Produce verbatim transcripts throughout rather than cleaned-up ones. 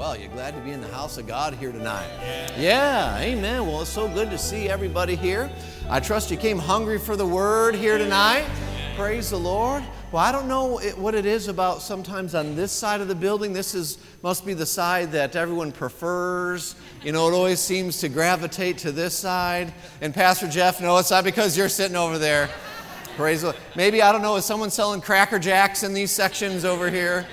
Well, you're glad to be in the house of God here tonight. Yeah, amen. Well, it's so good to see everybody here. I trust you came hungry for the word here tonight. Praise the Lord. Well, I don't know it, what it is about sometimes on this side of the building. This is must be the side that everyone prefers. You know, it always seems to gravitate to this side. And Pastor Jeff, no, it's not because you're sitting over there. Praise the Lord. Maybe, I don't know, is someone selling Cracker Jacks in these sections over here?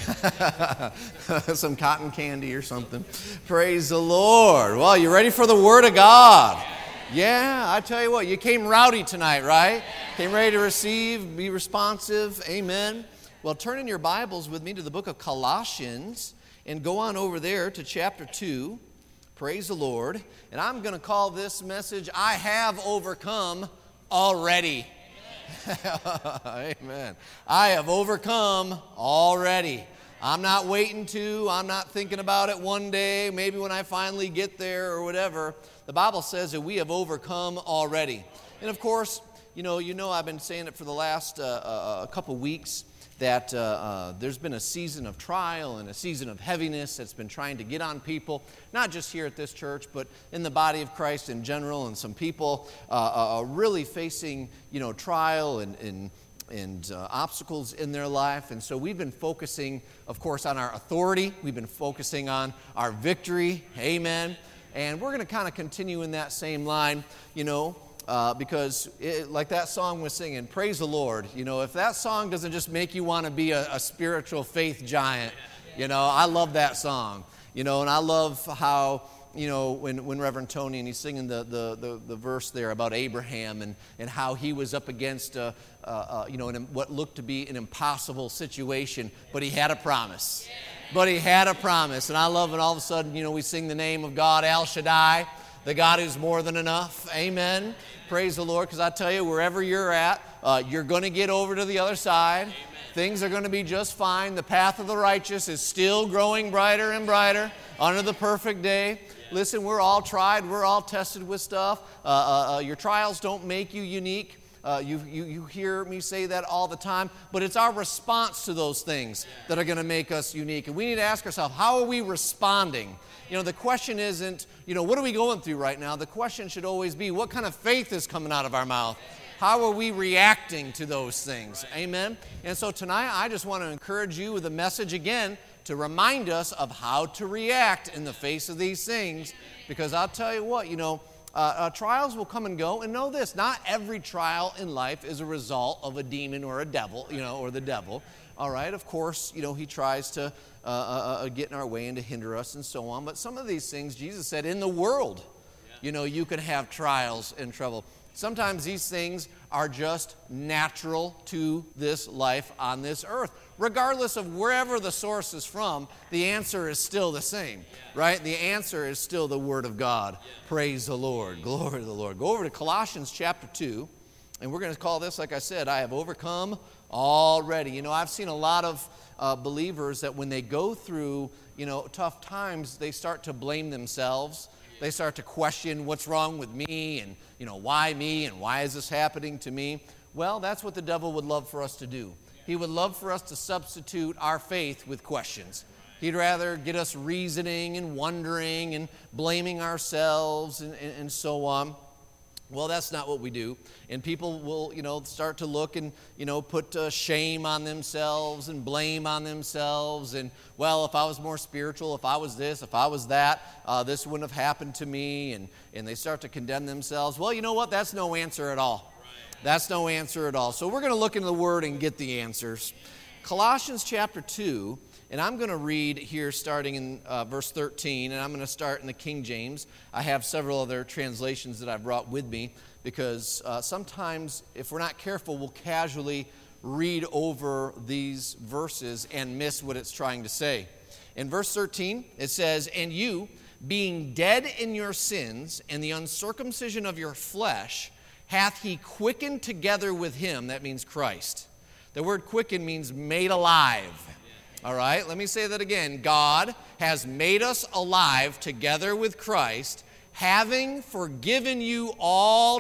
Some cotton candy or something. Praise the Lord. Well, you ready for the Word of God? Yeah, I tell you what, you came rowdy tonight, right? Came ready to receive, be responsive. Amen. Well, turn in your Bibles with me to the book of Colossians and go on over there to chapter two. Praise the Lord. And I'm going to call this message, I Have Overcome Already. Amen. I have overcome already. I'm not waiting to, I'm not thinking about it one day, maybe when I finally get there or whatever. The Bible says that we have overcome already. And of course, you know, you know I've been saying it for the last uh, uh, a couple weeks that uh, uh, there's been a season of trial and a season of heaviness that's been trying to get on people, not just here at this church, but in the body of Christ in general, and some people uh, are really facing, you know, trial and, and and uh, obstacles in their life. And so we've been focusing, of course, on our authority. We've been focusing on our victory. Amen. And we're going to kind of continue in that same line, you know, uh, because it, like that song was singing, praise the Lord. You know, if that song doesn't just make you want to be a, a spiritual faith giant, you know, I love that song. You know, and I love how, you know, when, when Reverend Tony, and he's singing the, the, the, the verse there about Abraham and, and how he was up against, a, uh, uh, you know, an, what looked to be an impossible situation, but he had a promise. But he had a promise. And I love it all of a sudden, you know, we sing the name of God, El Shaddai, the God who's more than enough. Amen. Praise the Lord, because I tell you, wherever you're at, uh, you're going to get over to the other side. Amen. Things are going to be just fine. The path of the righteous is still growing brighter and brighter under the perfect day. Listen, we're all tried. We're all tested with stuff. Uh, uh, uh, your trials don't make you unique. Uh, you, you, you hear me say that all the time. But it's our response to those things that are going to make us unique. And we need to ask ourselves, how are we responding? You know, the question isn't, you know, what are we going through right now? The question should always be, what kind of faith is coming out of our mouth? How are we reacting to those things? Amen? And so tonight, I just want to encourage you with a message again to remind us of how to react in the face of these things. Because I'll tell you what, you know, uh, uh, trials will come and go. And know this, not every trial in life is a result of a demon or a devil, you know, or the devil. All right, of course, you know, he tries to uh, uh, uh, get in our way and to hinder us and so on. But some of these things, Jesus said, in the world, you know, you can have trials and trouble. Sometimes these things are just natural to this life on this earth. Regardless of wherever the source is from, the answer is still the same, right? The answer is still the Word of God. Praise the Lord. Glory to the Lord. Go over to Colossians chapter two, and we're going to call this, like I said, I have overcome already. You know, I've seen a lot of uh, believers that when they go through, you know, tough times, they start to blame themselves. They start to question what's wrong with me and, you know, why me and why is this happening to me? Well, that's what the devil would love for us to do. He would love for us to substitute our faith with questions. He'd rather get us reasoning and wondering and blaming ourselves and, and, and so on. Well, that's not what we do. And people will, you know, start to look and, you know, put uh, shame on themselves and blame on themselves. And, well, if I was more spiritual, if I was this, if I was that, uh, this wouldn't have happened to me. And, and they start to condemn themselves. Well, you know what? That's no answer at all. That's no answer at all. So we're going to look into the Word and get the answers. Colossians chapter two, and I'm going to read here starting in uh, verse thirteen, and I'm going to start in the King James. I have several other translations that I brought with me because uh, sometimes if we're not careful, we'll casually read over these verses and miss what it's trying to say. In verse thirteen, it says, "And you, being dead in your sins and the uncircumcision of your flesh, hath he quickened together with him," that means Christ. The word quicken means made alive. All right, let me say that again. God has made us alive together with Christ, having forgiven you all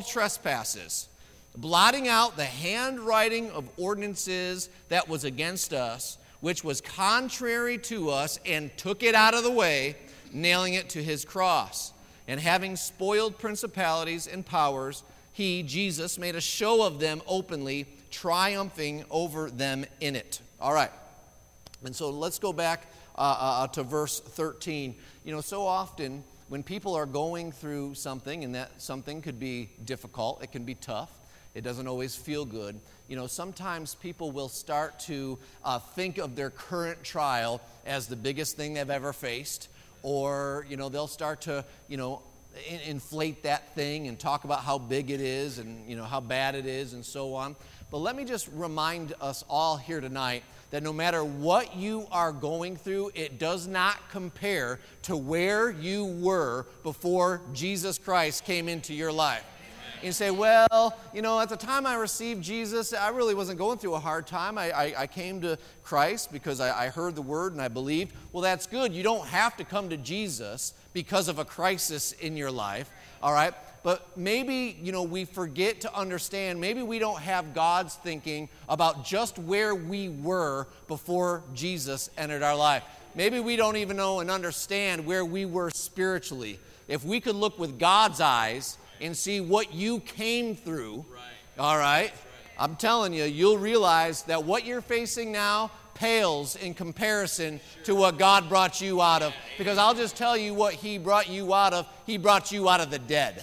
trespasses, blotting out the handwriting of ordinances that was against us, which was contrary to us, and took it out of the way, nailing it to his cross. And having spoiled principalities and powers, he, Jesus, made a show of them openly, triumphing over them in it. All right. And so let's go back uh, uh, to verse thirteen. You know, so often when people are going through something, and that something could be difficult, it can be tough, it doesn't always feel good. You know, sometimes people will start to uh, think of their current trial as the biggest thing they've ever faced, or, you know, they'll start to, you know, in- inflate that thing and talk about how big it is and, you know, how bad it is and so on. But let me just remind us all here tonight that no matter what you are going through, it does not compare to where you were before Jesus Christ came into your life. You say, well, you know, at the time I received Jesus, I really wasn't going through a hard time. I, I, I came to Christ because I, I heard the word and I believed. Well, that's good. You don't have to come to Jesus because of a crisis in your life, all right? But maybe, you know, we forget to understand, maybe we don't have God's thinking about just where we were before Jesus entered our life. Maybe we don't even know and understand where we were spiritually. If we could look with God's eyes and see what you came through, right. all right, right, I'm telling you, you'll realize that what you're facing now pales in comparison sure. to what God brought you out of. Because I'll just tell you what He brought you out of. He brought you out of the dead.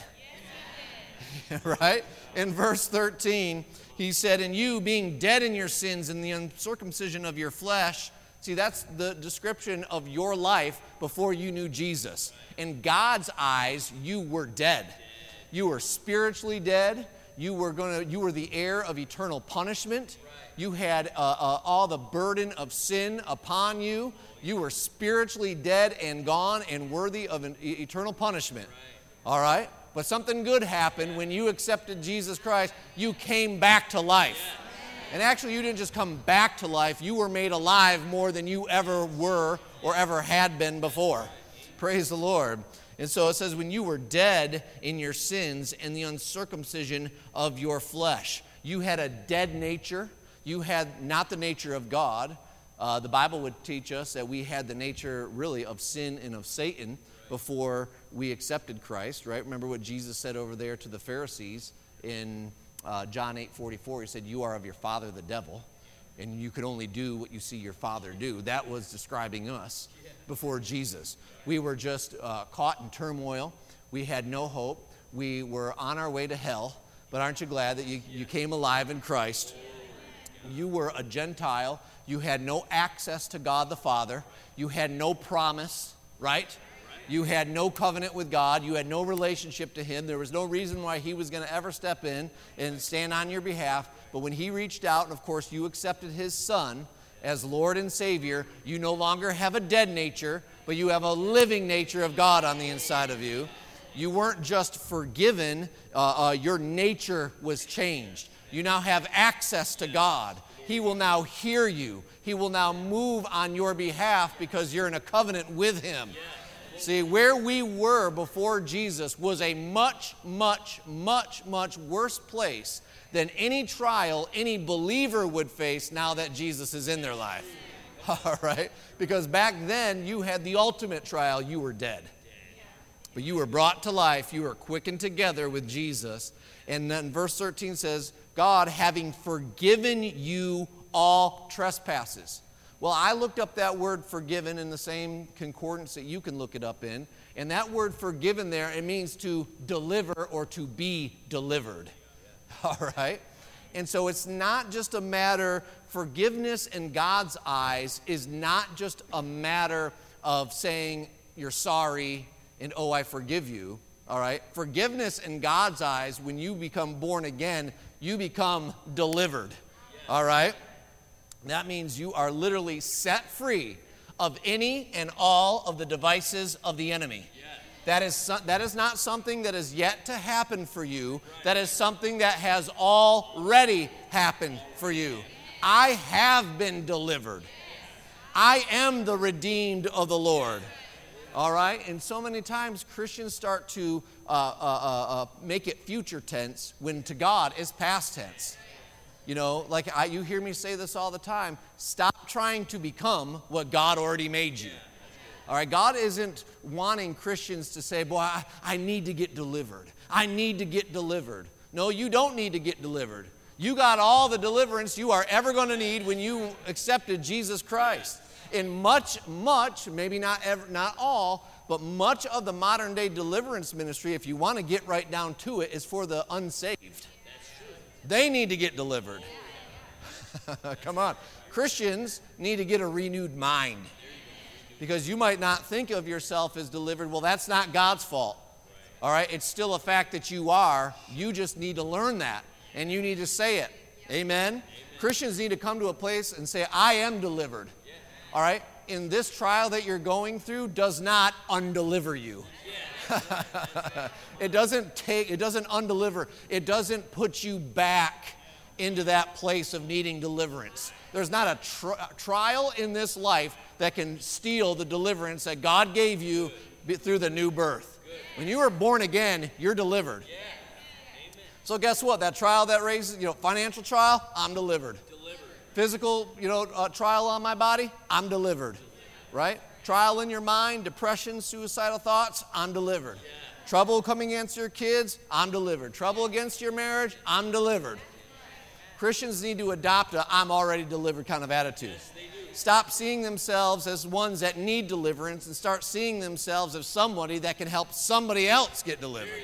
Right? In verse thirteen, he said, and you being dead in your sins and the uncircumcision of your flesh. See, that's the description of your life before you knew Jesus. In God's eyes, you were dead. You were spiritually dead. You were going to. You were the heir of eternal punishment. You had uh, uh, all the burden of sin upon you. You were spiritually dead and gone and worthy of an e- eternal punishment. All right? But something good happened when you accepted Jesus Christ. You came back to life. And actually, you didn't just come back to life. You were made alive more than you ever were or ever had been before. Praise the Lord. And so it says, when you were dead in your sins and the uncircumcision of your flesh. You had a dead nature. You had not the nature of God. Uh, the Bible would teach us that we had the nature really of sin and of Satan before we accepted Christ, right? Remember what Jesus said over there to the Pharisees in uh, John eight forty-four. He said, you are of your father the devil, and you could only do what you see your father do. That was describing us before Jesus. We were just uh, caught in turmoil. We had no hope. We were on our way to hell. But aren't you glad that you, you came alive in Christ? You were a Gentile. You had no access to God the Father. You had no promise, right? You had no covenant with God. You had no relationship to Him. There was no reason why He was going to ever step in and stand on your behalf. But when He reached out, and of course you accepted His Son as Lord and Savior, you no longer have a dead nature, but you have a living nature of God on the inside of you. You weren't just forgiven, uh, uh, your nature was changed. You now have access to God. He will now hear you. He will now move on your behalf because you're in a covenant with Him. See, where we were before Jesus was a much, much, much, much worse place than any trial any believer would face now that Jesus is in their life. All right? Because back then, you had the ultimate trial. You were dead. But you were brought to life. You were quickened together with Jesus. And then verse thirteen says, God having forgiven you all trespasses. Well, I looked up that word forgiven in the same concordance that you can look it up in. And that word forgiven there, it means to deliver or to be delivered. All right? And so it's not just a matter, forgiveness in God's eyes is not just a matter of saying you're sorry and oh, I forgive you. All right? Forgiveness in God's eyes, when you become born again, you become delivered. All right? That means you are literally set free of any and all of the devices of the enemy. That is, so, that is not something that is yet to happen for you. That is something that has already happened for you. I have been delivered. I am the redeemed of the Lord. All right? And so many times Christians start to uh, uh, uh, make it future tense when to God is past tense. You know, like I, you hear me say this all the time, stop trying to become what God already made you. All right, God isn't wanting Christians to say, boy, I, I need to get delivered. I need to get delivered. No, you don't need to get delivered. You got all the deliverance you are ever going to need when you accepted Jesus Christ. In much, much, maybe not ever, not all, but much of the modern day deliverance ministry, if you want to get right down to it, is for the unsaved. They need to get delivered. Come on. Christians need to get a renewed mind. Because you might not think of yourself as delivered. Well, that's not God's fault. All right? It's still a fact that you are. You just need to learn that. And you need to say it. Amen? Amen? Christians need to come to a place and say, I am delivered. All right? In this trial that you're going through does not undeliver you. It doesn't take, it doesn't undeliver. It doesn't put you back into that place of needing deliverance. There's not a tri- trial in this life that can steal the deliverance that God gave you through the new birth. When you were born again, you're delivered. So guess what? That trial that raises, you know, financial trial, I'm delivered. Physical, you know, uh, trial on my body, I'm delivered. Right? Trial in your mind, depression, suicidal thoughts, I'm delivered. Yeah. Trouble coming against your kids, I'm delivered. Trouble against your marriage, I'm delivered. Christians need to adopt a I'm already delivered kind of attitude. Yes, stop seeing themselves as ones that need deliverance and start seeing themselves as somebody that can help somebody else get delivered.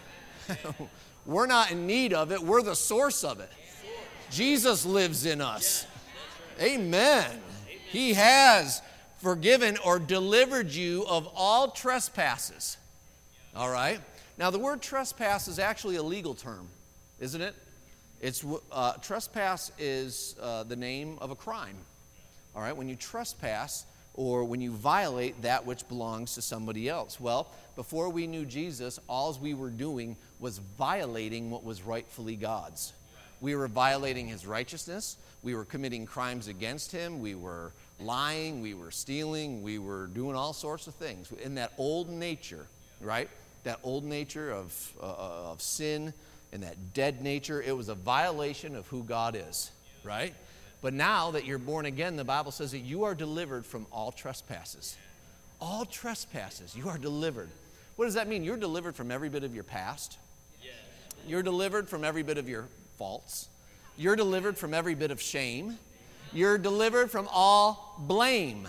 We're not in need of it. We're the source of it. Jesus lives in us. Amen. He has forgiven or delivered you of all trespasses. All right? Now, the word trespass is actually a legal term, isn't it? It's uh, trespass is uh, the name of a crime. All right? When you trespass or when you violate that which belongs to somebody else. Well, before we knew Jesus, all we were doing was violating what was rightfully God's. We were violating his righteousness. We were committing crimes against him. We were lying. We were stealing. We were doing all sorts of things. In that old nature, right? That old nature of, uh, of sin and that dead nature, it was a violation of who God is, right? But now that you're born again, the Bible says that you are delivered from all trespasses. All trespasses. You are delivered. What does that mean? You're delivered from every bit of your past. You're delivered from every bit of your faults. You're delivered from every bit of shame. You're delivered from all blame.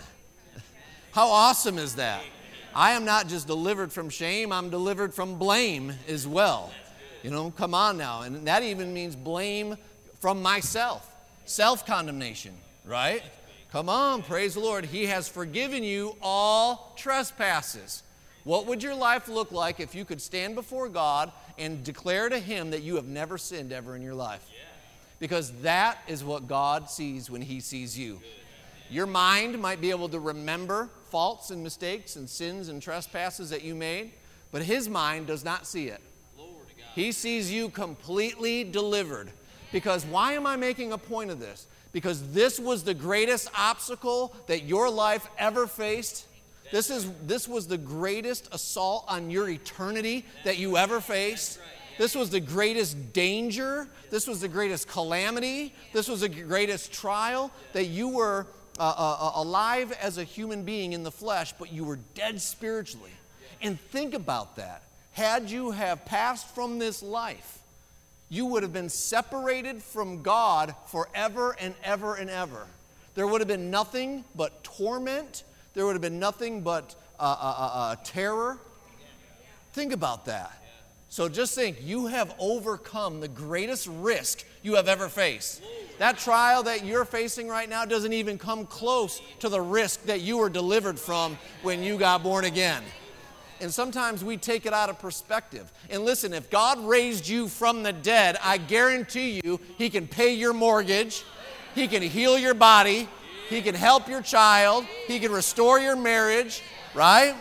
How awesome is that? I am not just delivered from shame, I'm delivered from blame as well. You know, come on now. And that even means blame from myself. Self-condemnation, right? Come on, praise the Lord. He has forgiven you all trespasses. What would your life look like if you could stand before God and declare to him that you have never sinned ever in your life? Because that is what God sees when he sees you. Your mind might be able to remember faults and mistakes and sins and trespasses that you made, but his mind does not see it. He sees you completely delivered. Because why am I making a point of this? Because this was the greatest obstacle that your life ever faced. This is this was the greatest assault on your eternity that you ever faced. This was the greatest danger. This was the greatest calamity. This was the greatest trial that you were uh, uh, alive as a human being in the flesh, but you were dead spiritually. And think about that. Had you have passed from this life, you would have been separated from God forever and ever and ever. There would have been nothing but torment. There would have been nothing but uh, uh, uh, terror. Think about that. So just think, you have overcome the greatest risk you have ever faced. That trial that you're facing right now doesn't even come close to the risk that you were delivered from when you got born again. And sometimes we take it out of perspective. And listen, if God raised you from the dead, I guarantee you, he can pay your mortgage, he can heal your body, he can help your child, he can restore your marriage, right?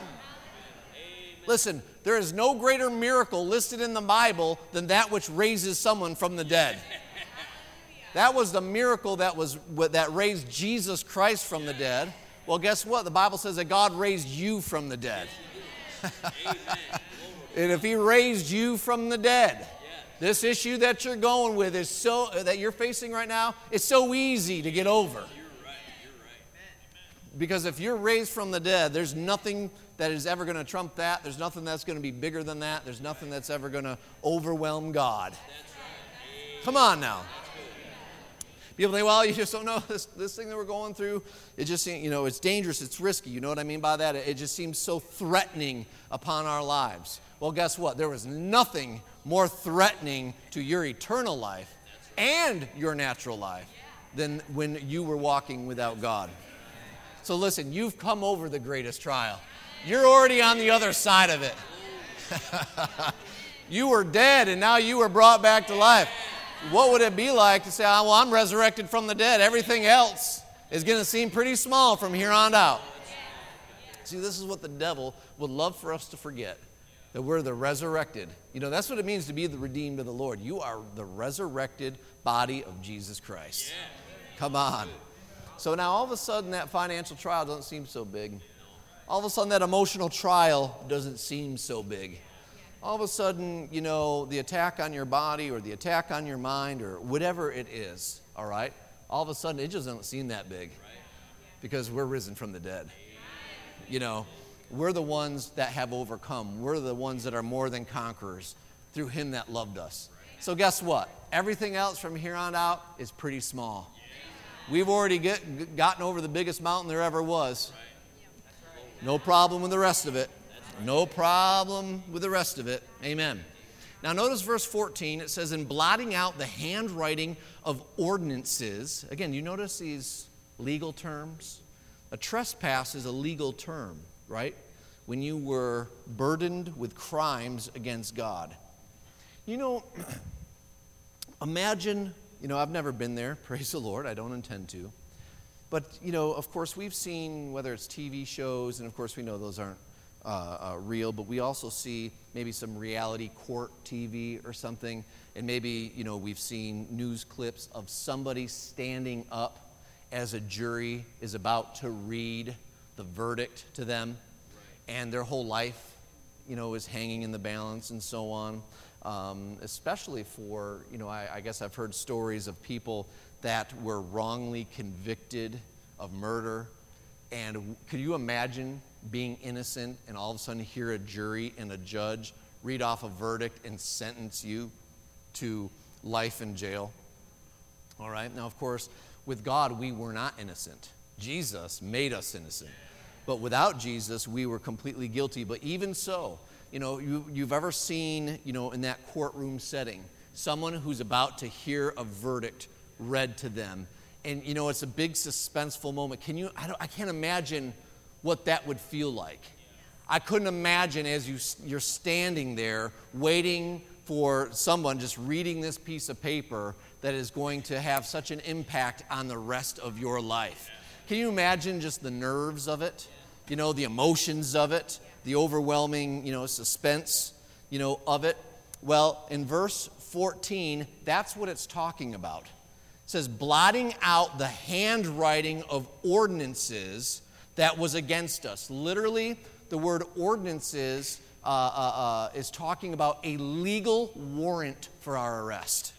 Listen, there is no greater miracle listed in the Bible than that which raises someone from the dead. That was the miracle that was that raised Jesus Christ from the dead. Well, guess what? The Bible says that God raised you from the dead. And if he raised you from the dead, This issue that you're going with is so, that you're facing right now, is so easy to get over. You're right. You're right. Because if you're raised from the dead, there's nothing that is ever going to trump that. There's nothing that's going to be bigger than that. There's nothing that's ever going to overwhelm God. That's right. Come on now. People think, well, you just don't know this, this thing that we're going through. It just seems, you know, it's dangerous. It's risky. You know what I mean by that? It, it just seems so threatening upon our lives. Well, guess what? There was nothing more threatening to your eternal life and your natural life than when you were walking without God. So listen, you've come over the greatest trial. You're already on the other side of it. You were dead and now you were brought back to life. What would it be like to say, oh, well, I'm resurrected from the dead. Everything else is going to seem pretty small from here on out. See, this is what the devil would love for us to forget, that we're the resurrected. You know, that's what it means to be the redeemed of the Lord. You are the resurrected body of Jesus Christ. Come on. So now all of a sudden that financial trial doesn't seem so big. All of a sudden that emotional trial doesn't seem so big. All of a sudden, you know, the attack on your body or the attack on your mind or whatever it is, all right, all of a sudden it just doesn't seem that big because we're risen from the dead. You know, we're the ones that have overcome. We're the ones that are more than conquerors through him that loved us. So guess what? Everything else from here on out is pretty small. We've already get, gotten over the biggest mountain there ever was. No problem with the rest of it. No problem with the rest of it. Amen. Now notice verse fourteen. It says, in blotting out the handwriting of ordinances. Again, you notice these legal terms? A trespass is a legal term, right? When you were burdened with crimes against God. You know, imagine, you know, I've never been there. Praise the Lord. I don't intend to. But, you know, of course, we've seen, whether it's T V shows, and of course we know those aren't Uh, uh, real, but we also see maybe some reality court T V or something, and maybe, you know, we've seen news clips of somebody standing up as a jury is about to read the verdict to them, right. And their whole life, you know, is hanging in the balance and so on, um, especially for, you know, I, I guess I've heard stories of people that were wrongly convicted of murder, and could you imagine being innocent and all of a sudden hear a jury and a judge read off a verdict and sentence you to life in jail? All right. Now, of course, with God, we were not innocent. Jesus made us innocent. But without Jesus, we were completely guilty. But even so, you know, you, you've ever seen, you know, in that courtroom setting, someone who's about to hear a verdict read to them. And, you know, it's a big suspenseful moment. Can you, I, don't, I can't imagine what that would feel like. I couldn't imagine as you, you're standing there waiting for someone just reading this piece of paper that is going to have such an impact on the rest of your life. Can you imagine just the nerves of it? You know, the emotions of it, the overwhelming, you know, suspense, you know, of it. Well, in verse fourteen, that's what it's talking about. It says, blotting out the handwriting of ordinances that was against us. Literally, the word ordinances uh, uh, uh, is talking about a legal warrant for our arrest.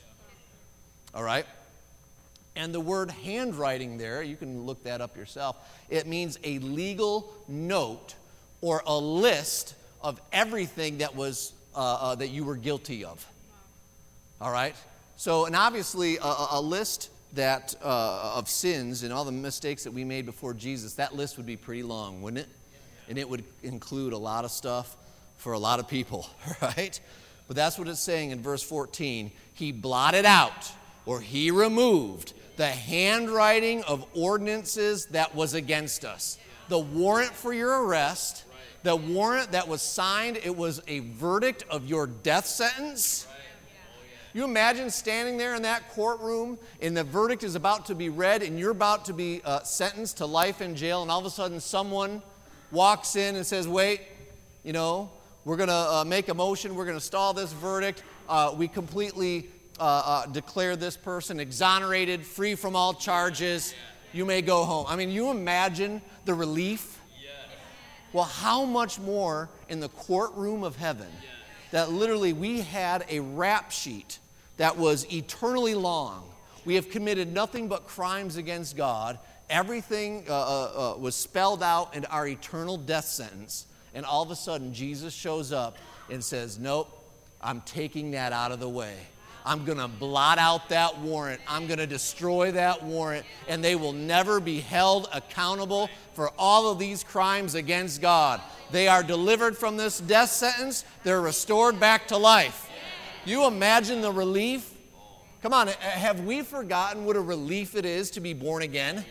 All right? And the word handwriting there, you can look that up yourself. It means a legal note or a list of everything that was uh, uh, that you were guilty of. All right? So, and obviously, a, a list that uh, of sins and all the mistakes that we made before Jesus, that list would be pretty long, wouldn't it? And it would include a lot of stuff for a lot of people, right? But that's what it's saying in verse fourteen. He blotted out, or he removed, the handwriting of ordinances that was against us. The warrant for your arrest, the warrant that was signed, it was a verdict of your death sentence. You imagine standing there in that courtroom and the verdict is about to be read and you're about to be uh, sentenced to life in jail, and all of a sudden someone walks in and says, wait, you know, we're going to uh, make a motion, we're going to stall this verdict, uh, we completely uh, uh, declare this person exonerated, free from all charges, you may go home. I mean, you imagine the relief? Well, how much more in the courtroom of heaven that literally we had a rap sheet that was eternally long. We have committed nothing but crimes against God. Everything uh, uh, uh, was spelled out in our eternal death sentence. And all of a sudden, Jesus shows up and says, nope, I'm taking that out of the way. I'm going to blot out that warrant. I'm going to destroy that warrant. And they will never be held accountable for all of these crimes against God. They are delivered from this death sentence. They're restored back to life. You imagine the relief? Come on, have we forgotten what a relief it is to be born again?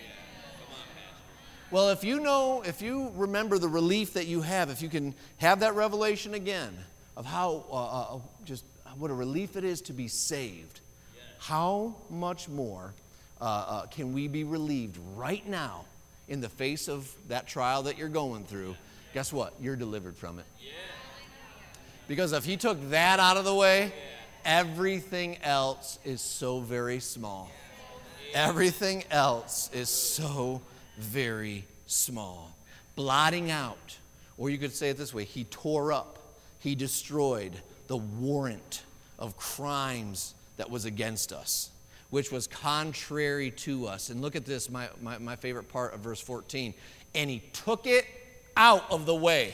Well, if you know, if you remember the relief that you have, if you can have that revelation again of how uh, uh, just what a relief it is to be saved, how much more uh, uh, can we be relieved right now in the face of that trial that you're going through? Guess what? You're delivered from it. Because if he took that out of the way, everything else is so very small. Everything else is so very small. Blotting out, or you could say it this way, he tore up, he destroyed the warrant of crimes that was against us, which was contrary to us. And look at this, my, my, my favorite part of verse fourteen. And he took it out of the way.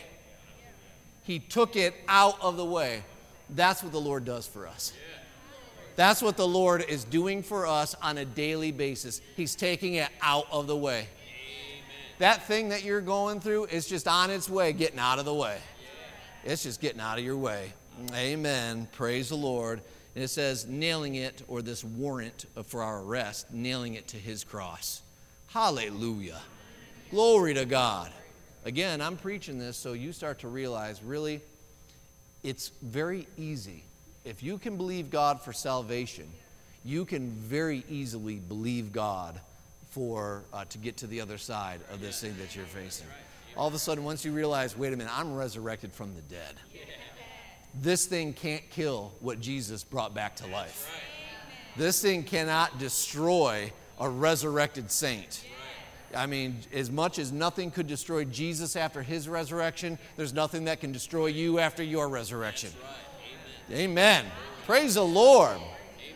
He took it out of the way. That's what the Lord does for us. That's what the Lord is doing for us on a daily basis. He's taking it out of the way. That thing that you're going through is just on its way, getting out of the way. It's just getting out of your way. Amen. Praise the Lord. And it says, nailing it, or this warrant for our arrest, nailing it to his cross. Hallelujah. Glory to God. Again, I'm preaching this so you start to realize, really, it's very easy. If you can believe God for salvation, you can very easily believe God for uh, to get to the other side of this thing that you're facing. All of a sudden, once you realize, wait a minute, I'm resurrected from the dead. This thing can't kill what Jesus brought back to life. This thing cannot destroy a resurrected saint. I mean, as much as nothing could destroy Jesus after his resurrection, there's nothing that can destroy you after your resurrection. Amen. Amen. Praise the Lord. Amen.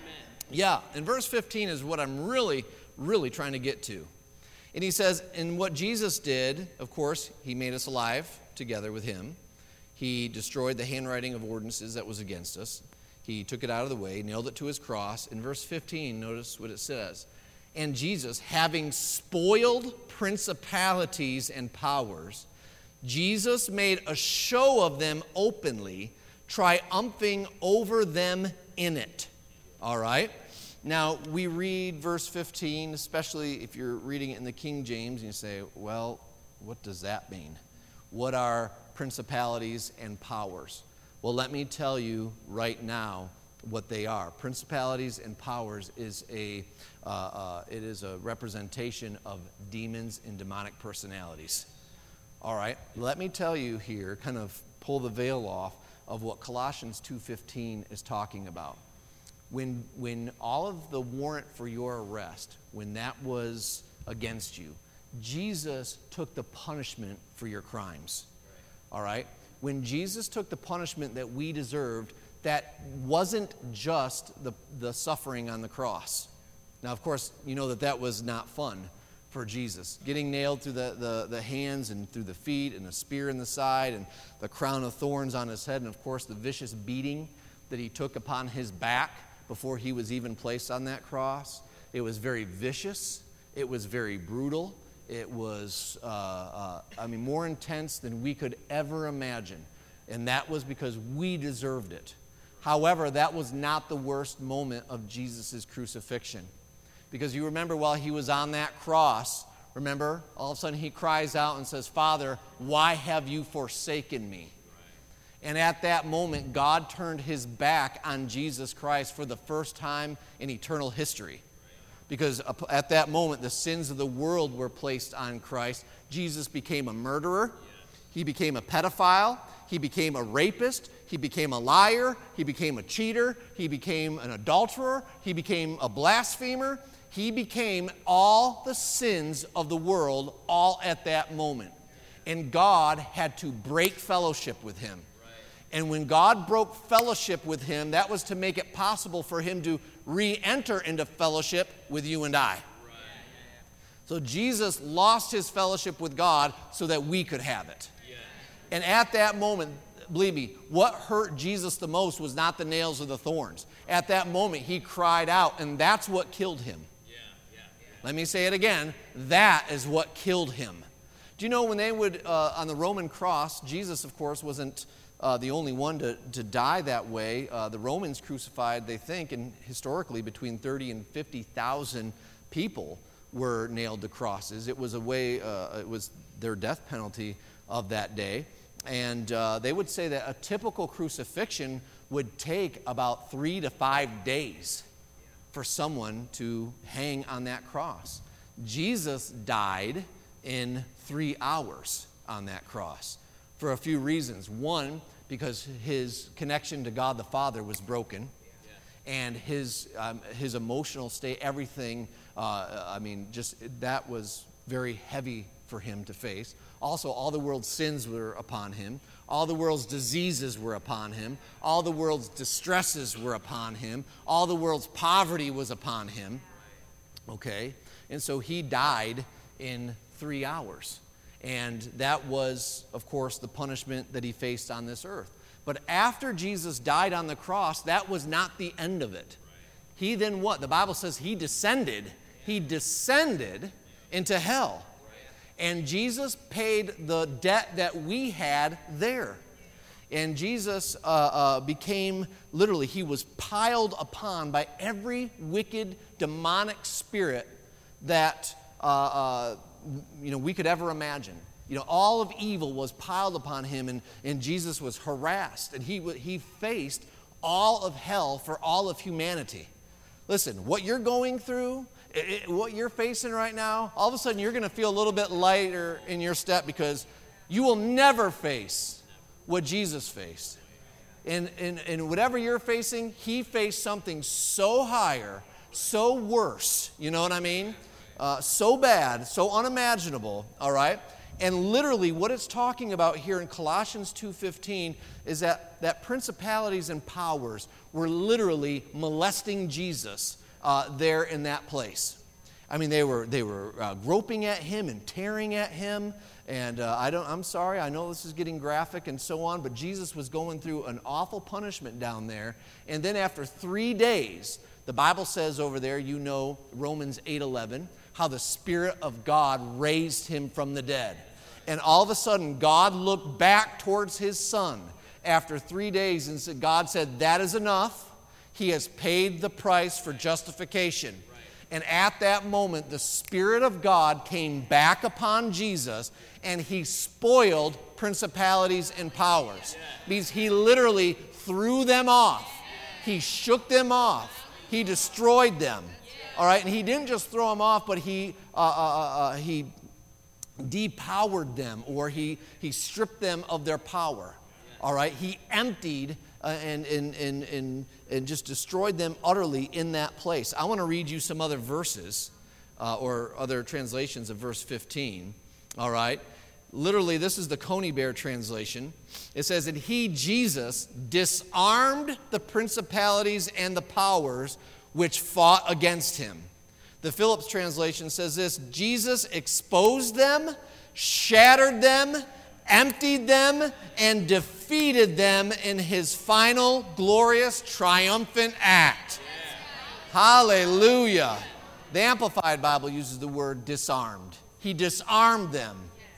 Yeah, and verse fifteen is what I'm really, really trying to get to. And he says, and what Jesus did, of course, he made us alive together with him. He destroyed the handwriting of ordinances that was against us. He took it out of the way, nailed it to his cross. In verse fifteen, notice what it says. And Jesus, having spoiled principalities and powers, Jesus made a show of them openly, triumphing over them in it. All right? Now, we read verse fifteen, especially if you're reading it in the King James, and you say, well, what does that mean? What are principalities and powers? Well, let me tell you right now what they are. Principalities and powers is a uh, uh, it is a representation of demons and demonic personalities. All right, let me tell you here, kind of pull the veil off of what Colossians two fifteen is talking about. When when all of the warrant for your arrest, when that was against you, Jesus took the punishment for your crimes. All right? When Jesus took the punishment that we deserved, that wasn't just the, the suffering on the cross. Now, of course, you know that that was not fun for Jesus. Getting nailed through the, the, the hands and through the feet and a spear in the side and the crown of thorns on his head, and of course the vicious beating that he took upon his back before he was even placed on that cross. It was very vicious. It was very brutal. It was, uh, uh, I mean, more intense than we could ever imagine. And that was because we deserved it. However, that was not the worst moment of Jesus' crucifixion. Because you remember while he was on that cross, remember, all of a sudden he cries out and says, Father, why have you forsaken me? And at that moment, God turned his back on Jesus Christ for the first time in eternal history. Because at that moment, the sins of the world were placed on Christ. Jesus became a murderer. He became a pedophile. He became a rapist. He became a liar. He became a cheater. He became an adulterer. He became a blasphemer. He became all the sins of the world all at that moment. And God had to break fellowship with him. And when God broke fellowship with him, that was to make it possible for him to re-enter into fellowship with you and I. So Jesus lost his fellowship with God so that we could have it. And at that moment, believe me, what hurt Jesus the most was not the nails or the thorns. At that moment, he cried out, and that's what killed him. Let me say it again. That is what killed him. Do you know when they would, uh, on the Roman cross, Jesus, of course, wasn't uh, the only one to, to die that way. Uh, the Romans crucified, they think, and historically between thirty and fifty thousand people were nailed to crosses. It was a way, uh, it was their death penalty of that day. And uh, they would say that a typical crucifixion would take about three to five days for someone to hang on that cross. Jesus died in three hours on that cross for a few reasons. One, because his connection to God the Father was broken, and his um, his emotional state, everything, uh, I mean, just that was very heavy for him to face. Also, all the world's sins were upon him. All the world's diseases were upon him. All the world's distresses were upon him. All the world's poverty was upon him. Okay? And so he died in three hours. And that was, of course, the punishment that he faced on this earth. But after Jesus died on the cross, that was not the end of it. He then what? The Bible says he descended. He descended into hell. And Jesus paid the debt that we had there. And Jesus uh, uh, became, literally, he was piled upon by every wicked, demonic spirit that uh, uh, you know, we could ever imagine. You know, all of evil was piled upon him, and, and Jesus was harassed. And he, he faced all of hell for all of humanity. Listen, what you're going through, it, what you're facing right now, all of a sudden you're going to feel a little bit lighter in your step because you will never face what Jesus faced. And, and, and whatever you're facing, he faced something so higher, so worse, you know what I mean? Uh, so bad, so unimaginable, all right? And literally what it's talking about here in Colossians two fifteen is that, that principalities and powers were literally molesting Jesus uh, there in that place. I mean, they were they were uh, groping at him and tearing at him. And uh, I don't, I'm sorry, I know this is getting graphic and so on, but Jesus was going through an awful punishment down there. And then after three days, the Bible says over there, you know, Romans eight eleven, how the Spirit of God raised him from the dead. And all of a sudden, God looked back towards his Son after three days and said, God said, that is enough. He has paid the price for justification. Right. And at that moment, the Spirit of God came back upon Jesus, and he spoiled principalities and powers. Yeah. Means he literally threw them off. He shook them off. He destroyed them. All right, and he didn't just throw them off, but he uh, uh, uh, he depowered them, or he he stripped them of their power. All right, he emptied uh, and, and and and and just destroyed them utterly in that place. I want to read you some other verses uh, or other translations of verse fifteen. All right, literally, this is the Coney Bear translation. It says, "And he, Jesus, disarmed the principalities and the powers which fought against him." The Phillips translation says this: Jesus exposed them, shattered them, emptied them, and defeated them in his final glorious triumphant act. Yeah. Hallelujah. The Amplified Bible uses the word disarmed. He disarmed them.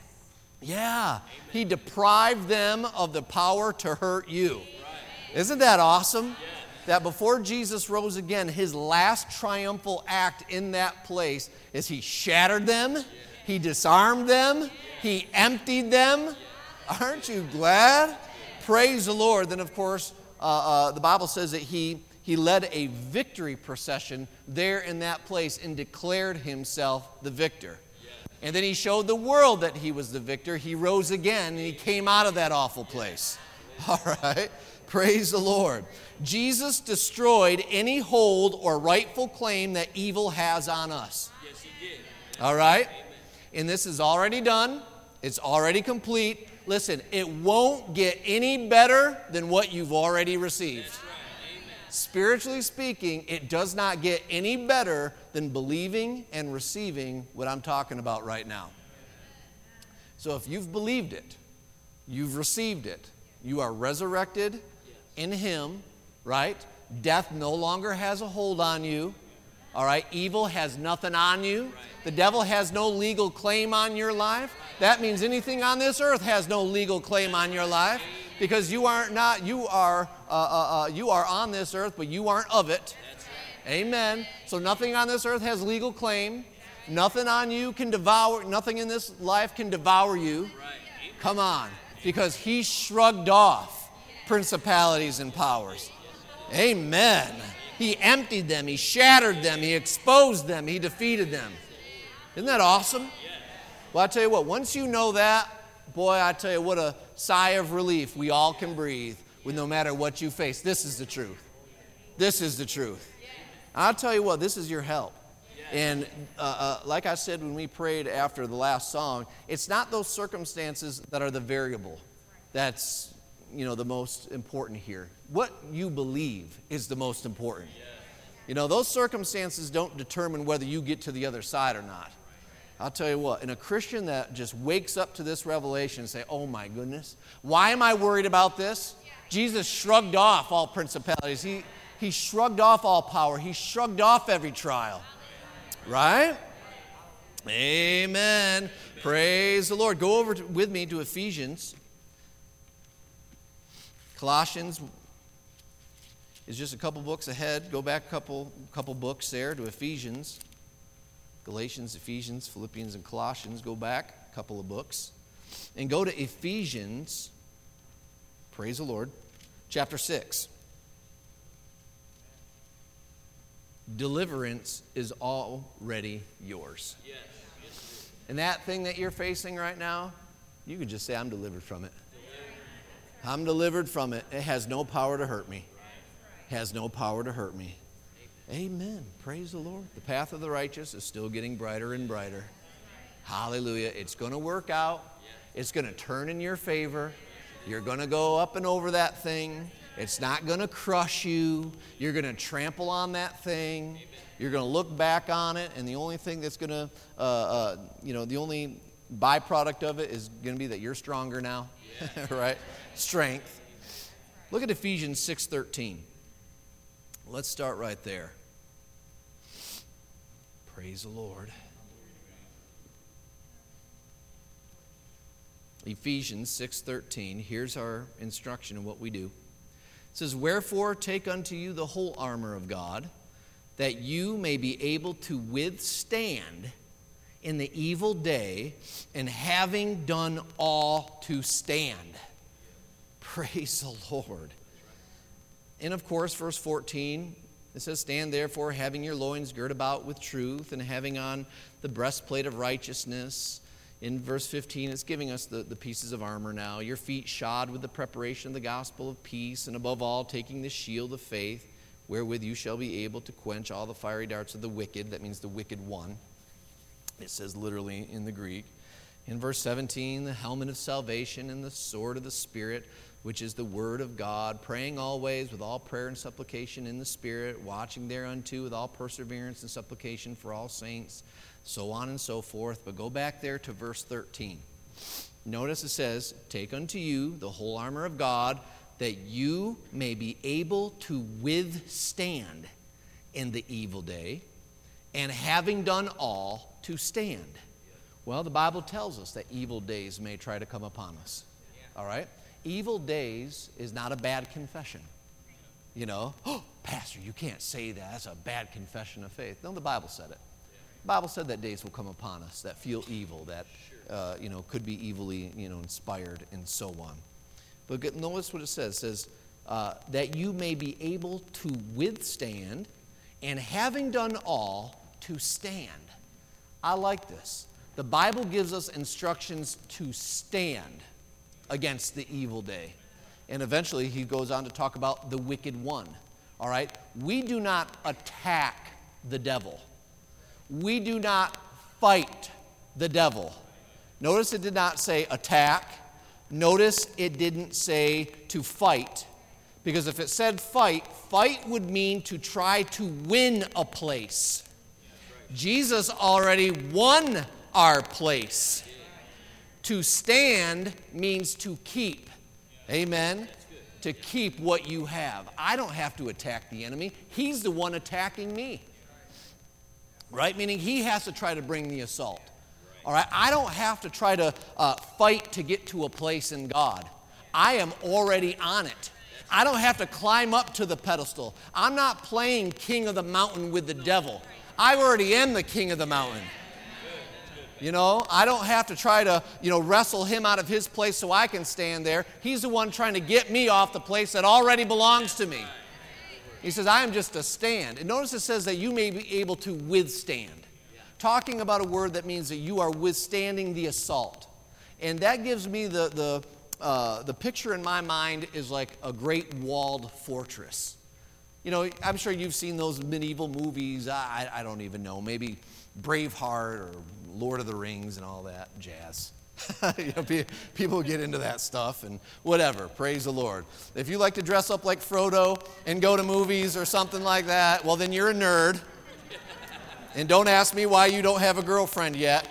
Yeah. He deprived them of the power to hurt you. Isn't that awesome? That before Jesus rose again, his last triumphal act in that place is he shattered them, he disarmed them, he emptied them. Aren't you glad? Praise the Lord. Then, of course, uh, uh, the Bible says that he, he led a victory procession there in that place and declared himself the victor. And then he showed the world that he was the victor. He rose again, and he came out of that awful place. All right? Praise the Lord. Jesus destroyed any hold or rightful claim that evil has on us. Yes, he did. All right? Amen. And this is already done. It's already complete. Listen, it won't get any better than what you've already received. Spiritually speaking, it does not get any better than believing and receiving what I'm talking about right now. So if you've believed it, you've received it, you are resurrected in Him, right? Death no longer has a hold on you, all right? Evil has nothing on you. The devil has no legal claim on your life. That means anything on this earth has no legal claim on your life, because you are not, you are, uh, uh, uh, you are on this earth, but you aren't of it. Amen. So nothing on this earth has legal claim. Nothing on you can devour, nothing in this life can devour you. Come on, because He shrugged off principalities and powers. Amen. He emptied them, He shattered them, He exposed them, He defeated them. Isn't that awesome? Well, I tell you what, once you know that, boy, I tell you what a sigh of relief we all can breathe with no matter what you face. This is the truth. This is the truth. I'll tell you what, this is your help. And uh, uh, like I said when we prayed after the last song, it's not those circumstances that are the variable that's, you know, the most important here. What you believe is the most important. You know, those circumstances don't determine whether you get to the other side or not. I'll tell you what, in a Christian that just wakes up to this revelation and say, oh my goodness, why am I worried about this? Jesus shrugged off all principalities. He, he shrugged off all power. He shrugged off every trial. Right? Amen. Praise the Lord. Go over to, with me to Ephesians. Colossians is just a couple books ahead. Go back a couple, couple books there to Ephesians. Galatians, Ephesians, Philippians, and Colossians. Go back a couple of books. And go to Ephesians, praise the Lord, chapter six. Deliverance is already yours. Yes. Yes. And that thing that you're facing right now, you can just say, I'm delivered from it. I'm delivered from it. It has no power to hurt me. It has no power to hurt me. Amen. Praise the Lord. The path of the righteous is still getting brighter and brighter. Hallelujah. It's going to work out. It's going to turn in your favor. You're going to go up and over that thing. It's not going to crush you. You're going to trample on that thing. You're going to look back on it, and the only thing that's going to, uh, uh, you know, the only byproduct of it is going to be that you're stronger now, right? Strength. Look at Ephesians six thirteen. Let's start right there. Praise the Lord. Ephesians six thirteen. Here's our instruction of what we do. It says, wherefore take unto you the whole armor of God, that you may be able to withstand in the evil day, and having done all to stand. Praise the Lord. And of course, verse fourteen, it says, stand therefore, having your loins girt about with truth, and having on the breastplate of righteousness. In verse fifteen, it's giving us the, the pieces of armor now. Your feet shod with the preparation of the gospel of peace, and above all, taking the shield of faith, wherewith you shall be able to quench all the fiery darts of the wicked. That means the wicked one. It says literally in the Greek. In verse seventeen, the helmet of salvation and the sword of the Spirit, which is the word of God, praying always with all prayer and supplication in the Spirit, watching thereunto with all perseverance and supplication for all saints, so on and so forth. But go back there to verse thirteen. Notice it says, take unto you the whole armor of God, that you may be able to withstand in the evil day, and having done all, to stand. Well, the Bible tells us that evil days may try to come upon us. All right? Evil days is not a bad confession. You know, oh, Pastor, you can't say that. That's a bad confession of faith. No, the Bible said it. The Bible said that days will come upon us that feel evil, that, uh, you know, could be evilly, you know, inspired and so on. But get, notice what it says. It says, uh, that you may be able to withstand, and having done all, to stand. I like this. The Bible gives us instructions to stand against the evil day. And eventually he goes on to talk about the wicked one. All right? We do not attack the devil. We do not fight the devil. Notice it did not say attack. Notice it didn't say to fight, because if it said fight, fight would mean to try to win a place. Jesus already won our place. To stand means to keep. Amen? To keep what you have. I don't have to attack the enemy. He's the one attacking me. Right? Meaning he has to try to bring the assault. All right? I don't have to try to uh, fight to get to a place in God. I am already on it. I don't have to climb up to the pedestal. I'm not playing king of the mountain with the devil. I already am the king of the mountain. You know, I don't have to try to, you know, wrestle him out of his place so I can stand there. He's the one trying to get me off the place that already belongs to me. He says, I am just a stand. And notice it says that you may be able to withstand. Talking about a word that means that you are withstanding the assault. And that gives me the, the, uh, the picture in my mind is like a great walled fortress. You know, I'm sure you've seen those medieval movies. I, I don't even know, maybe Braveheart or Lord of the Rings and all that jazz. You know, people get into that stuff and whatever. Praise the Lord. If you like to dress up like Frodo and go to movies or something like that, well, then you're a nerd. And don't ask me why you don't have a girlfriend yet.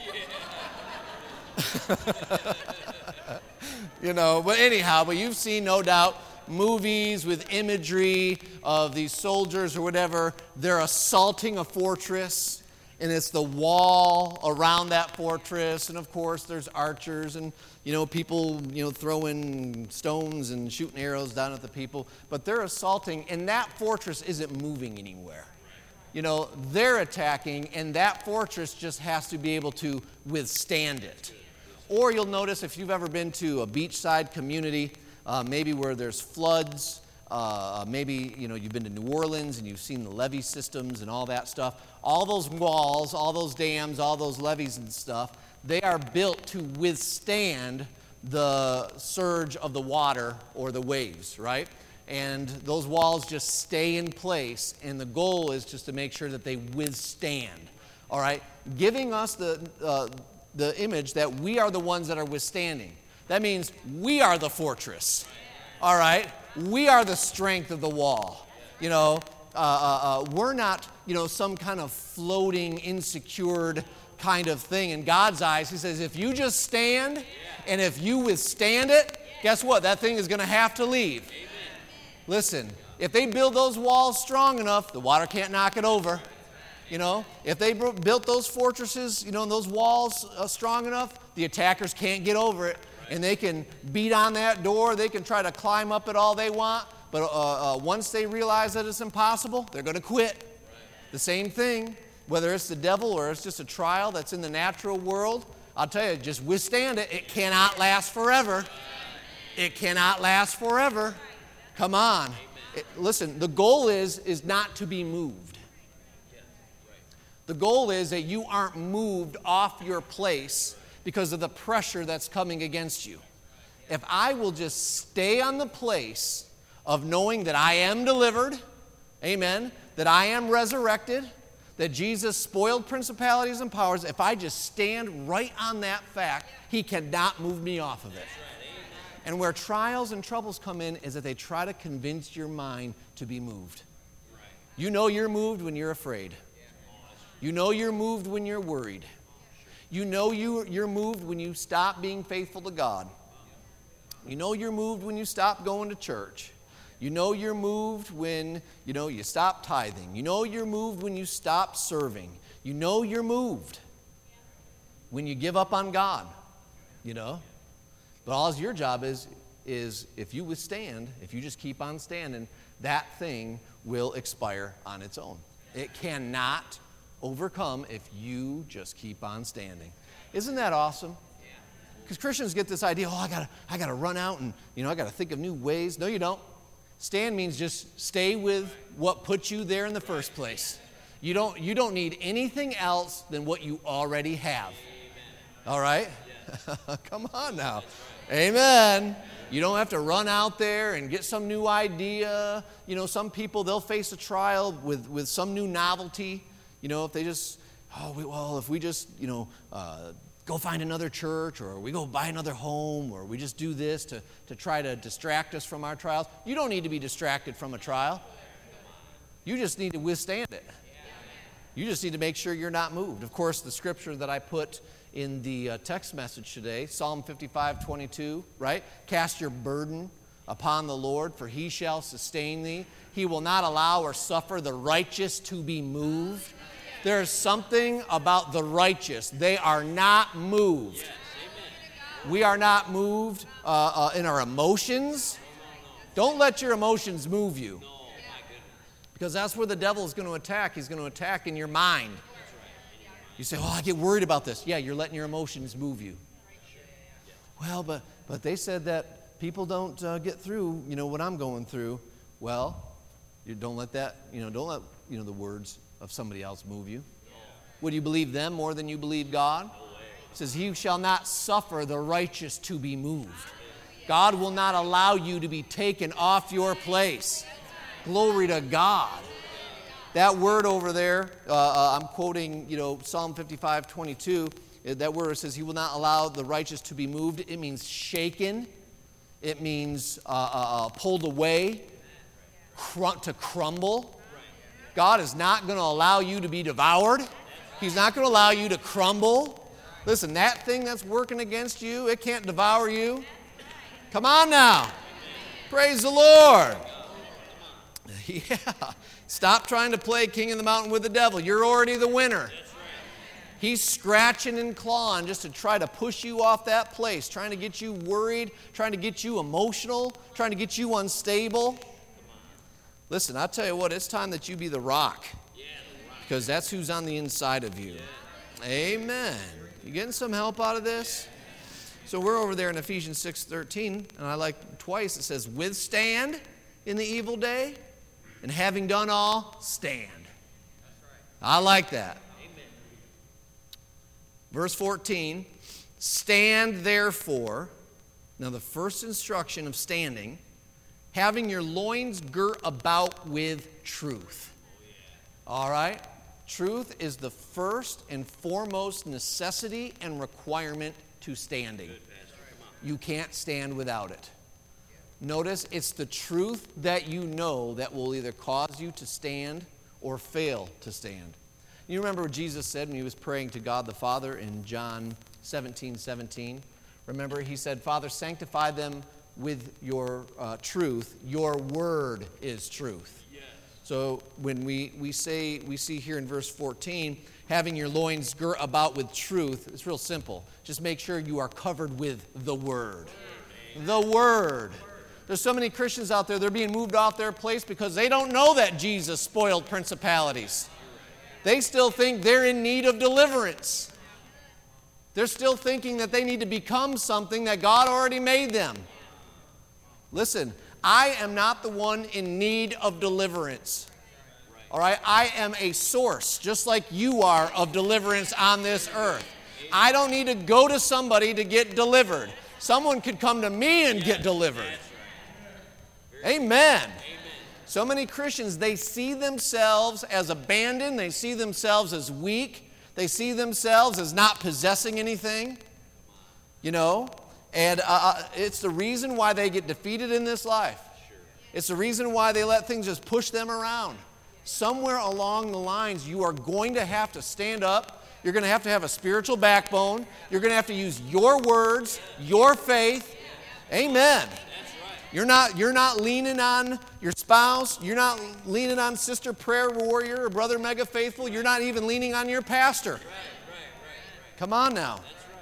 You know, but anyhow, but you've seen, no doubt, movies with imagery of these soldiers or whatever. They're assaulting a fortress, and it's the wall around that fortress. And, of course, there's archers and, you know, people, you know, throwing stones and shooting arrows down at the people. But they're assaulting, and that fortress isn't moving anywhere. You know, they're attacking, and that fortress just has to be able to withstand it. Or you'll notice if you've ever been to a beachside community, uh, maybe where there's floods, uh, maybe, you know, you've been to New Orleans and you've seen the levee systems and all that stuff. All those walls, all those dams, all those levees and stuff, they are built to withstand the surge of the water or the waves, right? And those walls just stay in place, and the goal is just to make sure that they withstand, all right? Giving us the, uh, the image that we are the ones that are withstanding. That means we are the fortress, all right? We are the strength of the wall. You know, uh, uh, uh, we're not, you know, some kind of floating, insecure kind of thing. In God's eyes, he says, if you just stand, and if you withstand it, guess what? That thing is going to have to leave. Listen, if they build those walls strong enough, the water can't knock it over. You know, if they built those fortresses, you know, and those walls uh, strong enough, the attackers can't get over it. And they can beat on that door. They can try to climb up it all they want. But uh, uh, once they realize that it's impossible, they're going to quit. The same thing, whether it's the devil or it's just a trial that's in the natural world, I'll tell you, just withstand it. It cannot last forever. It cannot last forever. Come on. It, listen, the goal is, is not to be moved. The goal is that you aren't moved off your place because of the pressure that's coming against you. If I will just stay on the place of knowing that I am delivered, amen, that I am resurrected, that Jesus spoiled principalities and powers, if I just stand right on that fact, he cannot move me off of it. And where trials and troubles come in is that they try to convince your mind to be moved. You know you're moved when you're afraid. You know you're moved when you're worried. You know you, you're moved when you stop being faithful to God. You know you're moved when you stop going to church. You know you're moved when, you know, you stop tithing. You know you're moved when you stop serving. You know you're moved when you give up on God, you know. But all your job is, is if you withstand, if you just keep on standing, that thing will expire on its own. It cannot overcome if you just keep on standing. Isn't that awesome? Because Christians get this idea, oh, I gotta, I gotta run out and, you know, I gotta think of new ways. No, you don't. Stand means just stay with what put you there in the first place. You don't, you don't need anything else than what you already have. All right? Come on now. Amen. You don't have to run out there and get some new idea. You know, some people, they'll face a trial with, with some new novelty. You know, if they just, oh, we, well, if we just, you know, uh, go find another church, or we go buy another home, or we just do this to, to try to distract us from our trials. You don't need to be distracted from a trial. You just need to withstand it. You just need to make sure you're not moved. Of course, the scripture that I put in the uh, text message today, Psalm fifty-five twenty-two, right? Cast your burden upon the Lord, for he shall sustain thee. He will not allow or suffer the righteous to be moved. There's something about the righteous. They are not moved. We are not moved uh, uh, in our emotions. Don't let your emotions move you. Because that's where the devil is going to attack. He's going to attack in your mind. You say, oh, I get worried about this. Yeah, you're letting your emotions move you. Well, but but they said that people don't uh, get through, you know, what I'm going through. Well, you don't let that, you know, don't let, you know, the words of somebody else move you. Would you believe them more than you believe God? It says, he shall not suffer the righteous to be moved. God will not allow you to be taken off your place. Glory to God. That word over there, uh, uh, I'm quoting, you know, Psalm fifty-five twenty-two. That word says, he will not allow the righteous to be moved. It means shaken. It means uh, uh, uh, pulled away, cr- to crumble. God is not going to allow you to be devoured. He's not going to allow you to crumble. Listen, that thing that's working against you, it can't devour you. Come on now. Praise the Lord. Yeah. Stop trying to play king of the mountain with the devil. You're already the winner. He's scratching and clawing just to try to push you off that place, trying to get you worried, trying to get you emotional, trying to get you unstable. Listen, I'll tell you what, it's time that you be the rock, because that's who's on the inside of you. Amen. You getting some help out of this? So we're over there in Ephesians six thirteen, and I like twice it says, withstand in the evil day, and having done all, stand. I like that. Verse fourteen, stand therefore. Now the first instruction of standing, having your loins girt about with truth. All right? Truth is the first and foremost necessity and requirement to standing. You can't stand without it. Notice it's the truth that you know that will either cause you to stand or fail to stand. You remember what Jesus said when he was praying to God the Father in John seventeen seventeen? Remember, he said, Father, sanctify them with your uh, truth. Your word is truth. Yes. So when we, we say, we see here in verse fourteen, having your loins girt about with truth, it's real simple. Just make sure you are covered with the word. The word. There's so many Christians out there, they're being moved off their place because they don't know that Jesus spoiled principalities. They still think they're in need of deliverance. They're still thinking that they need to become something that God already made them. Listen, I am not the one in need of deliverance. All right? I am a source, just like you are, of deliverance on this earth. I don't need to go to somebody to get delivered. Someone could come to me and get delivered. Amen. So many Christians, they see themselves as abandoned. They see themselves as weak. They see themselves as not possessing anything. You know? And uh, it's the reason why they get defeated in this life. It's the reason why they let things just push them around. Somewhere along the lines, you are going to have to stand up. You're going to have to have a spiritual backbone. You're going to have to use your words, your faith. Amen. You're not, you're not leaning on your spouse. You're not leaning on Sister Prayer Warrior or Brother Mega Faithful. You're not even leaning on your pastor. Come on now.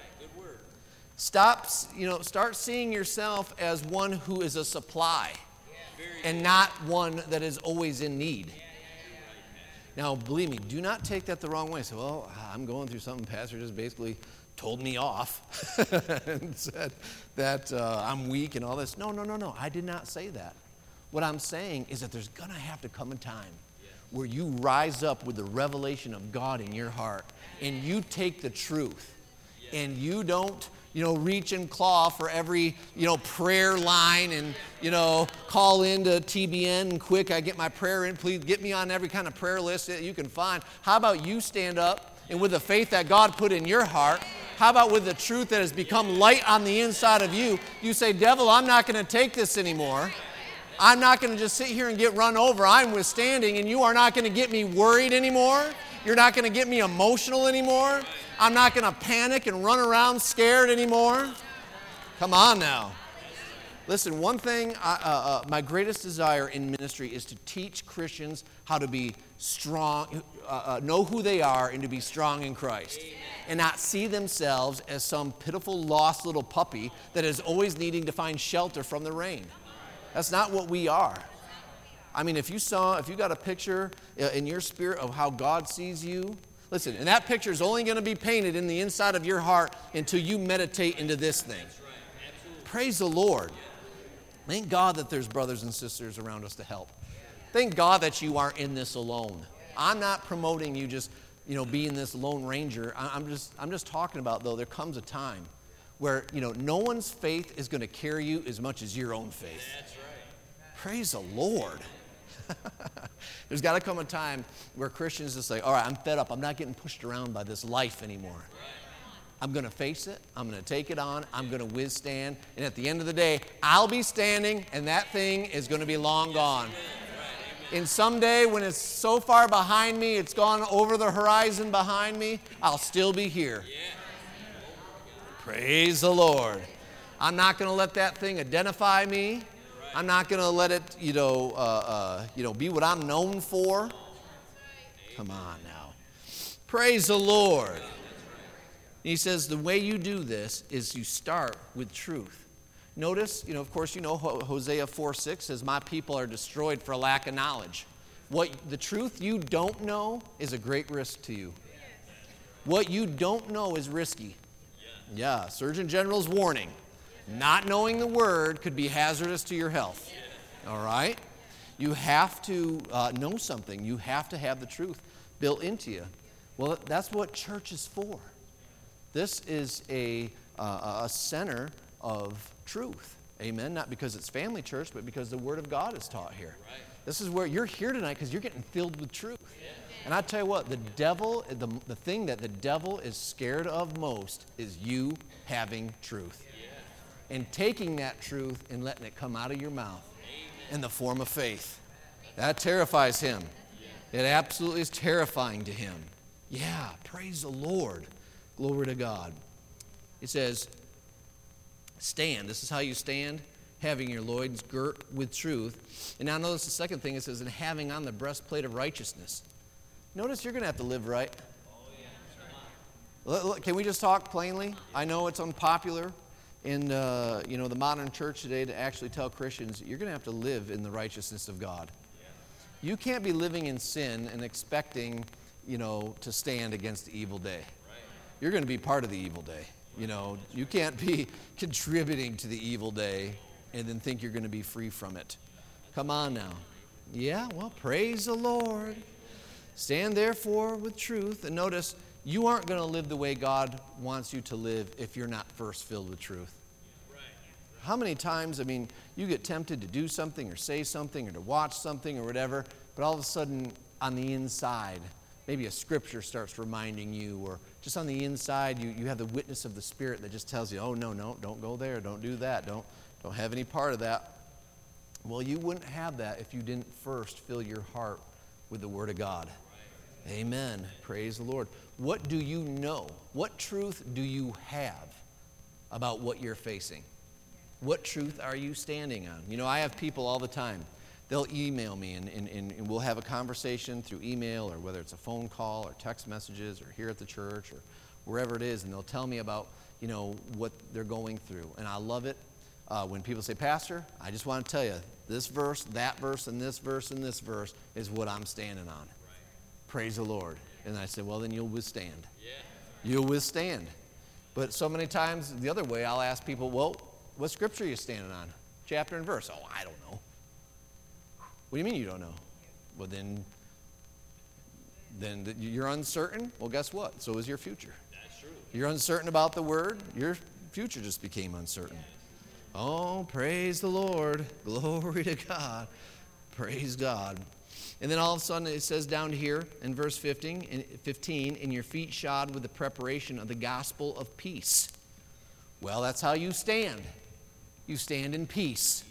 Stop, you know, start seeing yourself as one who is a supply and not one that is always in need. Now, believe me, do not take that the wrong way. Say, well, I'm going through something. Pastor just basically told me off and said that uh, I'm weak and all this. No, no, no, no. I did not say that. What I'm saying is that there's going to have to come a time where you rise up with the revelation of God in your heart and you take the truth and you don't, you know, reach and claw for every, you know, prayer line and, you know, call into T B N and quick, I get my prayer in. Please get me on every kind of prayer list that you can find. How about you stand up and with the faith that God put in your heart, How about with the truth that has become light on the inside of you? You say, devil, I'm not going to take this anymore. I'm not going to just sit here and get run over. I'm withstanding, and you are not going to get me worried anymore. You're not going to get me emotional anymore. I'm not going to panic and run around scared anymore. Come on now. Listen, one thing, uh, uh, my greatest desire in ministry is to teach Christians how to be strong, uh, uh, know who they are, and to be strong in Christ. Amen. And not see themselves as some pitiful, lost little puppy that is always needing to find shelter from the rain. That's not what we are. I mean, if you saw, if you got a picture in your spirit of how God sees you, listen, and that picture is only going to be painted in the inside of your heart until you meditate into this thing. Praise the Lord. Thank God that there's brothers and sisters around us to help. Thank God that you aren't in this alone. I'm not promoting you just, you know, being this lone ranger. I'm just, I'm just talking about, though, there comes a time where, you know, no one's faith is going to carry you as much as your own faith. That's right. Praise the Lord. There's got to come a time where Christians just say, all right, I'm fed up. I'm not getting pushed around by this life anymore. I'm going to face it. I'm going to take it on. I'm going to withstand. And at the end of the day, I'll be standing, and that thing is going to be long gone. And someday when it's so far behind me, it's gone over the horizon behind me, I'll still be here. Praise the Lord. I'm not going to let that thing identify me. I'm not going to let it, you know, uh, uh, you know, be what I'm known for. Come on now. Praise the Lord. He says the way you do this is you start with truth. Notice, you know, of course, you know, Hosea four six says, my people are destroyed for lack of knowledge. What the truth you don't know is a great risk to you. What you don't know is risky. Yeah, Surgeon General's warning. Not knowing the word could be hazardous to your health. All right? You have to uh, know something. You have to have the truth built into you. Well, that's what church is for. This is a, uh, a center of truth. Amen? Not because it's family church, but because the Word of God is taught here. Right. This is where you're here tonight because you're getting filled with truth. Yeah. And I tell you what, the devil, the, the thing that the devil is scared of most is you having truth. Yeah. And taking that truth and letting it come out of your mouth. Amen. In the form of faith. That terrifies him. Yeah. It absolutely is terrifying to him. Yeah, praise the Lord. Glory to God. It says, stand. This is how you stand, having your loins girt with truth. And now notice the second thing. It says, and having on the breastplate of righteousness. Notice you're going to have to live right. Oh, yeah. Can we just talk plainly? I know it's unpopular in uh, you know the modern church today to actually tell Christians you're going to have to live in the righteousness of God. Yeah. You can't be living in sin and expecting you know to stand against the evil day. Right. You're going to be part of the evil day. You know, you can't be contributing to the evil day and then think you're going to be free from it. Come on now. Yeah, well, praise the Lord. Stand therefore with truth. And notice, you aren't going to live the way God wants you to live if you're not first filled with truth. How many times, I mean, you get tempted to do something or say something or to watch something or whatever, but all of a sudden on the inside, maybe a scripture starts reminding you, or just on the inside, you, you have the witness of the Spirit that just tells you, oh, no, no, don't go there, don't do that, don't, don't have any part of that. Well, you wouldn't have that if you didn't first fill your heart with the Word of God. Right. Amen. Praise the Lord. What do you know? What truth do you have about what you're facing? What truth are you standing on? You know, I have people all the time. They'll email me, and, and, and we'll have a conversation through email, or whether it's a phone call or text messages or here at the church or wherever it is, and they'll tell me about, you know, what they're going through. And I love it uh, when people say, Pastor, I just want to tell you, this verse, that verse, and this verse, and this verse is what I'm standing on. Right. Praise the Lord. And I say, well, then you'll withstand. Yeah. You'll withstand. But so many times the other way, I'll ask people, well, what scripture are you standing on? Chapter and verse. Oh, I don't know. What do you mean you don't know? Well, then, then you're uncertain? Well, guess what? So is your future. That's true. You're uncertain about the word, your future just became uncertain. Oh, praise the Lord. Glory to God. Praise God. And then all of a sudden it says down here in verse fifteen, fifteen, and your feet shod with the preparation of the gospel of peace. Well, that's how you stand. You stand in peace.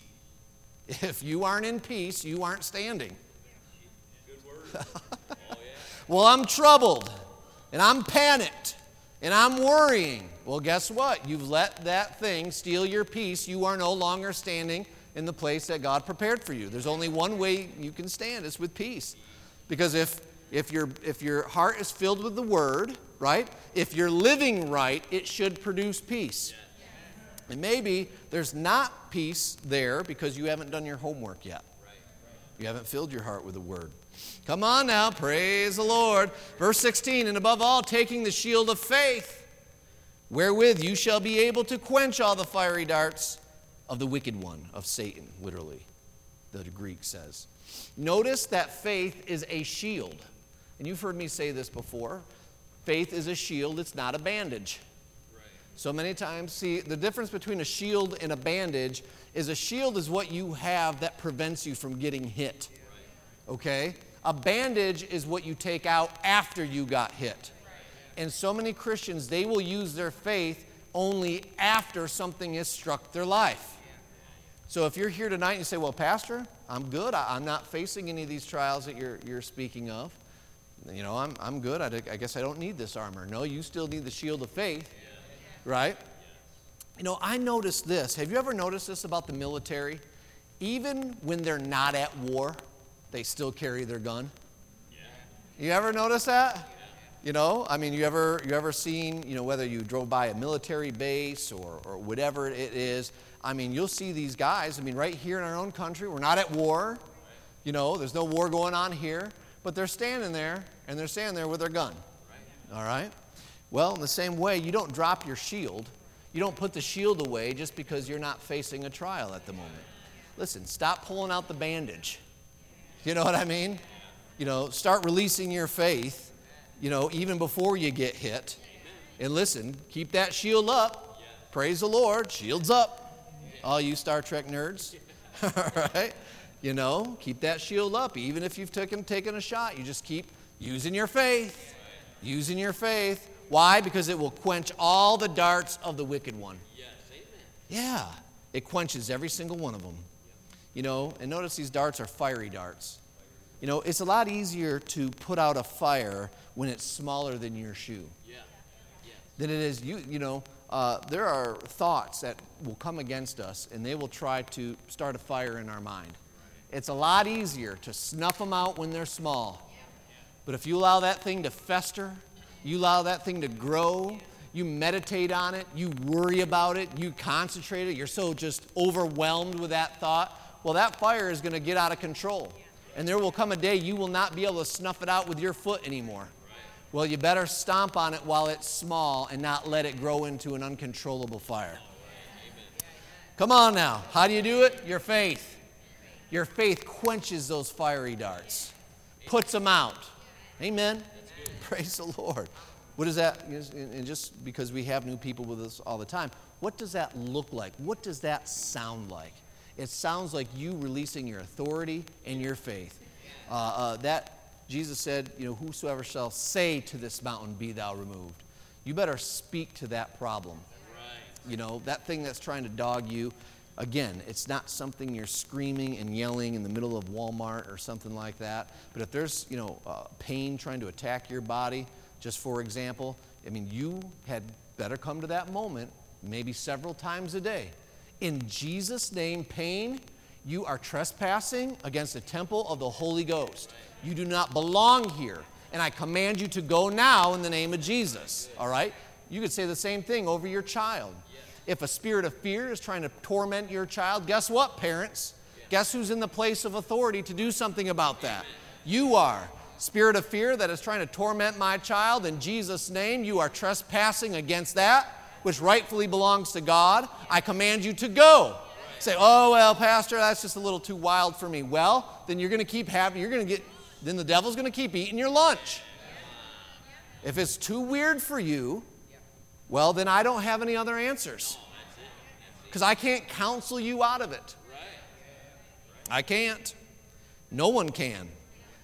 If you aren't in peace, you aren't standing. Good word. Oh, yeah. Well, I'm troubled, and I'm panicked, and I'm worrying. Well, guess what? You've let that thing steal your peace. You are no longer standing in the place that God prepared for you. There's only one way you can stand. It's with peace. Because if if your if your heart is filled with the Word, right? If you're living right, it should produce peace. And maybe there's not peace there because you haven't done your homework yet. You haven't filled your heart with the Word. Come on now, praise the Lord. Verse sixteen, and above all, taking the shield of faith, wherewith you shall be able to quench all the fiery darts of the wicked one, of Satan, literally, the Greek says. Notice that faith is a shield. And you've heard me say this before. Faith is a shield, it's not a bandage. Right. So many times, see, the difference between a shield and a bandage is a shield is what you have that prevents you from getting hit. Right. Okay? A bandage is what you take out after you got hit. Right. And so many Christians, they will use their faith only after something has struck their life. So if you're here tonight and you say, well, Pastor, I'm good. I, I'm not facing any of these trials that you're, you're speaking of. You know, I'm, I'm good. I, I guess I don't need this armor. No, you still need the shield of faith, right? You know, I noticed this. Have you ever noticed this about the military? Even when they're not at war, they still carry their gun. You ever notice that? You know, I mean, you ever you ever seen, you know, whether you drove by a military base or, or whatever it is, I mean, you'll see these guys. I mean, right here in our own country, we're not at war. You know, there's no war going on here. But they're standing there, and they're standing there with their gun. All right? Well, in the same way, you don't drop your shield. You don't put the shield away just because you're not facing a trial at the moment. Listen, stop pulling out the bandage. You know what I mean? You know, start releasing your faith, you know, even before you get hit. And listen, keep that shield up. Praise the Lord. Shield's up. All you Star Trek nerds. All right? You know, keep that shield up. Even if you've taken, taken a shot, you just keep using your faith. Using your faith. Why? Because it will quench all the darts of the wicked one. Yes, amen. Yeah. It quenches every single one of them. You know, and notice these darts are fiery darts. You know, it's a lot easier to put out a fire when it's smaller than your shoe. Yeah. Yeah. Than it is, you, you know, uh, there are thoughts that will come against us, and they will try to start a fire in our mind. It's a lot easier to snuff them out when they're small. But if you allow that thing to fester, you allow that thing to grow, you meditate on it, you worry about it, you concentrate it, you're so just overwhelmed with that thought, well, that fire is going to get out of control. And there will come a day you will not be able to snuff it out with your foot anymore. Well, you better stomp on it while it's small and not let it grow into an uncontrollable fire. Come on now. How do you do it? Your faith. Your faith quenches those fiery darts, puts them out. Amen. Praise the Lord. What does that, and just because we have new people with us all the time, what does that look like? What does that sound like? It sounds like you releasing your authority and your faith. Uh, uh, that, Jesus said, you know, whosoever shall say to this mountain, be thou removed. You better speak to that problem. You know, that thing that's trying to dog you. Again, it's not something you're screaming and yelling in the middle of Walmart or something like that. But if there's, you know, uh, pain trying to attack your body, just for example, I mean, you had better come to that moment maybe several times a day. In Jesus' name, pain, you are trespassing against the temple of the Holy Ghost. You do not belong here. And I command you to go now in the name of Jesus. All right? You could say the same thing over your child. If a spirit of fear is trying to torment your child, guess what, parents? Guess who's in the place of authority to do something about that? You are. Spirit of fear that is trying to torment my child, in Jesus' name, you are trespassing against that which rightfully belongs to God. I command you to go. Say, oh, well, Pastor, that's just a little too wild for me. Well, then you're going to keep having, you're going to get, then the devil's going to keep eating your lunch. If it's too weird for you, well, then I don't have any other answers. Because I can't counsel you out of it. I can't. No one can.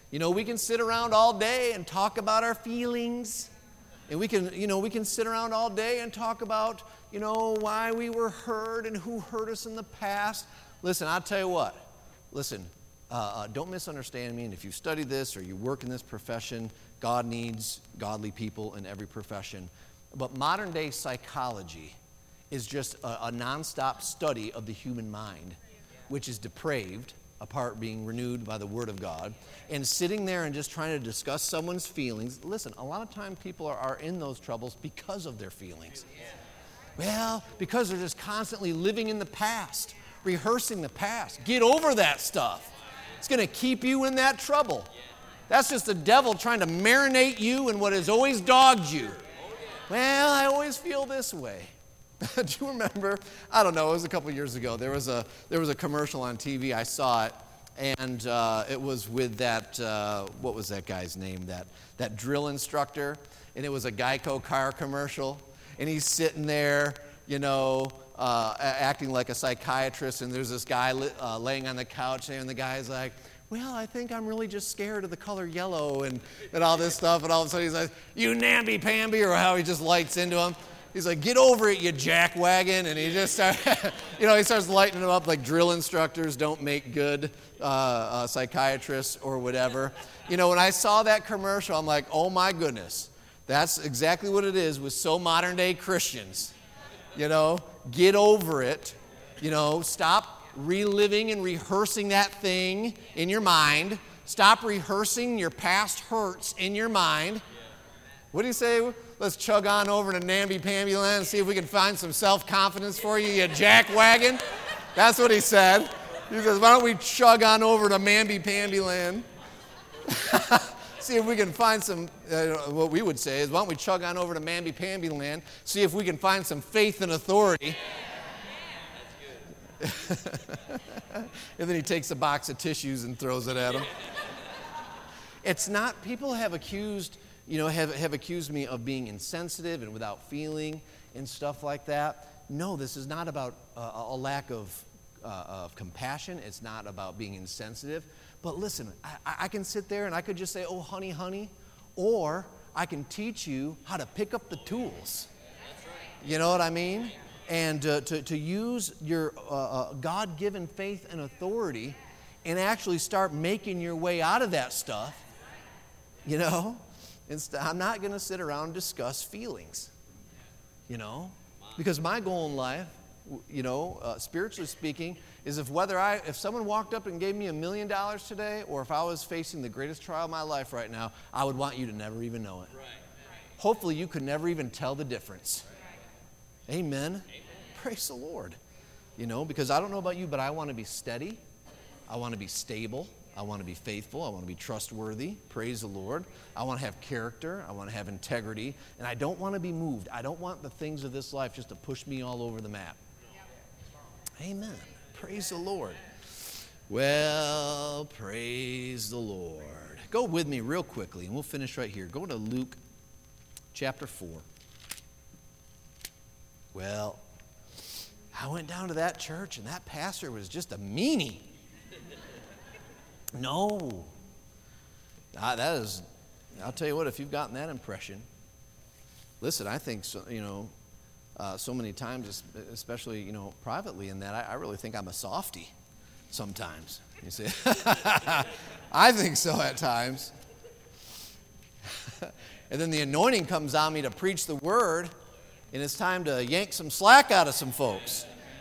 You know, we can sit around all day and talk about our feelings. And we can, you know, we can sit around all day and talk about, you know, why we were hurt and who hurt us in the past. Listen, I'll tell you what. Listen, uh, uh, don't misunderstand me. And if you study this or you work in this profession, God needs godly people in every profession. But modern day psychology is just a, a nonstop study of the human mind, which is depraved, apart being renewed by the Word of God, and sitting there and just trying to discuss someone's feelings. Listen, a lot of times people are, are in those troubles because of their feelings. Well, because they're just constantly living in the past, rehearsing the past. Get over that stuff. It's going to keep you in that trouble. That's just the devil trying to marinate you in what has always dogged you. Well, I always feel this way. Do you remember? I don't know. It was a couple years ago. There was a there was a commercial on T V. I saw it, and uh, it was with that uh, what was that guy's name? That that drill instructor, and it was a Geico car commercial, and he's sitting there, you know, uh, acting like a psychiatrist, and there's this guy uh, laying on the couch, and the guy's like, well, I think I'm really just scared of the color yellow and, and all this stuff, and all of a sudden he's like, you namby-pamby, or how he just lights into him. He's like, get over it, you jackwagon. And he just starts, you know, he starts lighting them up like drill instructors don't make good uh, uh, psychiatrists or whatever. You know, when I saw that commercial, I'm like, oh my goodness, that's exactly what it is with so modern day Christians. You know, get over it. You know, stop reliving and rehearsing that thing in your mind. Stop rehearsing your past hurts in your mind. What do you say? Let's chug on over to namby-pamby land and see if we can find some self-confidence for you, you jackwagon. That's what he said. He says, why don't we chug on over to mamby-pamby land? See if we can find some, uh, what we would say is, why don't we chug on over to mamby-pamby land, see if we can find some faith and authority. And then he takes a box of tissues and throws it at him. It's not, people have accused, you know, have, have accused me of being insensitive and without feeling and stuff like that. No, this is not about uh, a lack of, uh, of compassion. It's not about being insensitive. But listen, I, I can sit there and I could just say, oh, honey, honey, or I can teach you how to pick up the tools. You know what I mean? And uh, to, to use your uh, uh, God-given faith and authority and actually start making your way out of that stuff, you know? Inst- I'm not going to sit around and discuss feelings, you know? Because my goal in life, you know, uh, spiritually speaking, is if whether I, if someone walked up and gave me a million dollars today, or if I was facing the greatest trial of my life right now, I would want you to never even know it. Right. Hopefully you could never even tell the difference. Right. Amen. Amen. Praise the Lord. You know, because I don't know about you, but I want to be steady. I want to be stable. I want to be faithful. I want to be trustworthy. Praise the Lord. I want to have character. I want to have integrity. And I don't want to be moved. I don't want the things of this life just to push me all over the map. Amen. Praise the Lord. Well, praise the Lord. Go with me real quickly, and we'll finish right here. Go to Luke chapter four. Well, I went down to that church, and that pastor was just a meanie. No. Ah, that is, I'll tell you what, if you've gotten that impression, listen, I think, so, you know, uh, so many times, especially, you know, privately in that, I, I really think I'm a softie sometimes. You see? I think so at times. And then the anointing comes on me to preach the word, and it's time to yank some slack out of some folks.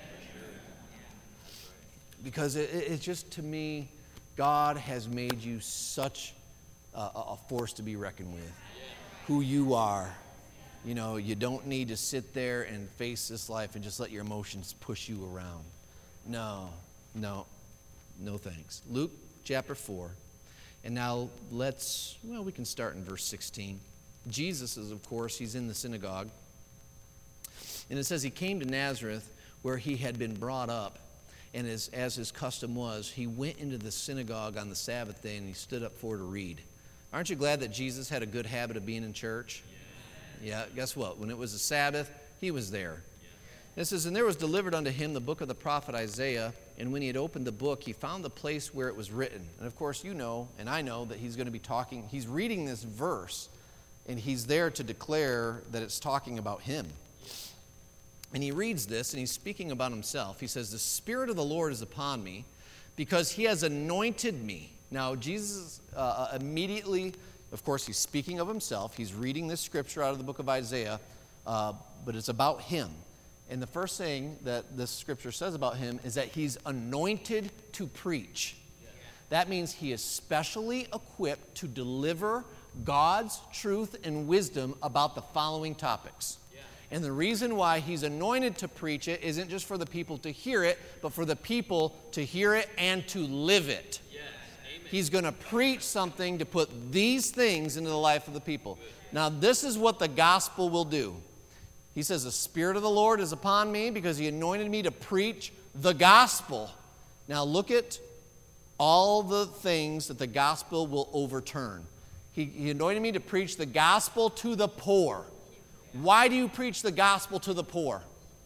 Because it, it, it's just, to me, God has made you such a, a force to be reckoned with. Who you are. You know, you don't need to sit there and face this life and just let your emotions push you around. No, no, no thanks. Luke chapter four. And now let's, well, we can start in verse sixteen. Jesus is, of course, he's in the synagogue. And it says he came to Nazareth where he had been brought up. And as, as his custom was, he went into the synagogue on the Sabbath day and he stood up for to read. Aren't you glad that Jesus had a good habit of being in church? Yeah, guess what? When it was a Sabbath, he was there. It says, and there was delivered unto him the book of the prophet Isaiah, and when he had opened the book, he found the place where it was written. And of course, you know, and I know that he's going to be talking, he's reading this verse, and he's there to declare that it's talking about him. And he reads this, and he's speaking about himself. He says, the Spirit of the Lord is upon me, because he has anointed me. Now, Jesus uh, immediately, of course, he's speaking of himself. He's reading this scripture out of the book of Isaiah, uh, but it's about him. And the first thing that this scripture says about him is that he's anointed to preach. That means he is specially equipped to deliver God's truth and wisdom about the following topics. And the reason why he's anointed to preach it isn't just for the people to hear it, but for the people to hear it and to live it. He's going to preach something to put these things into the life of the people. Now, this is what the gospel will do. He says, the Spirit of the Lord is upon me because he anointed me to preach the gospel. Now look at all the things that the gospel will overturn. He, he anointed me to preach the gospel to the poor. Why do you preach the gospel to the poor?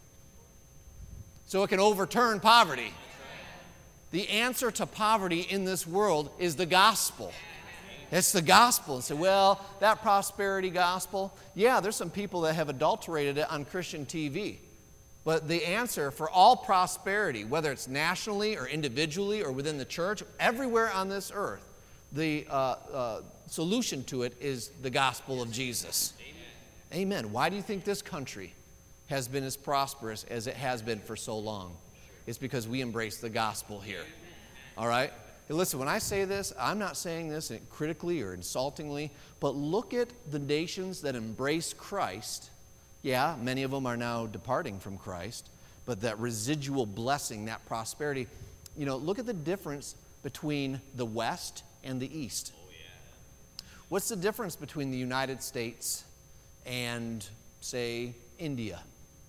So it can overturn poverty. The answer to poverty in this world is the gospel. It's the gospel. And say, well, that prosperity gospel, yeah, there's some people that have adulterated it on Christian T V. But the answer for all prosperity, whether it's nationally or individually or within the church, everywhere on this earth, the uh, uh, solution to it is the gospel of Jesus. Amen. Amen. Why do you think this country has been as prosperous as it has been for so long? It's because we embrace the gospel here. All right? Hey, listen, when I say this, I'm not saying this critically or insultingly, but look at the nations that embrace Christ. Yeah, many of them are now departing from Christ, but that residual blessing, that prosperity, you know, look at the difference between the West and the East. Oh, yeah. What's the difference between the United States and, say, India?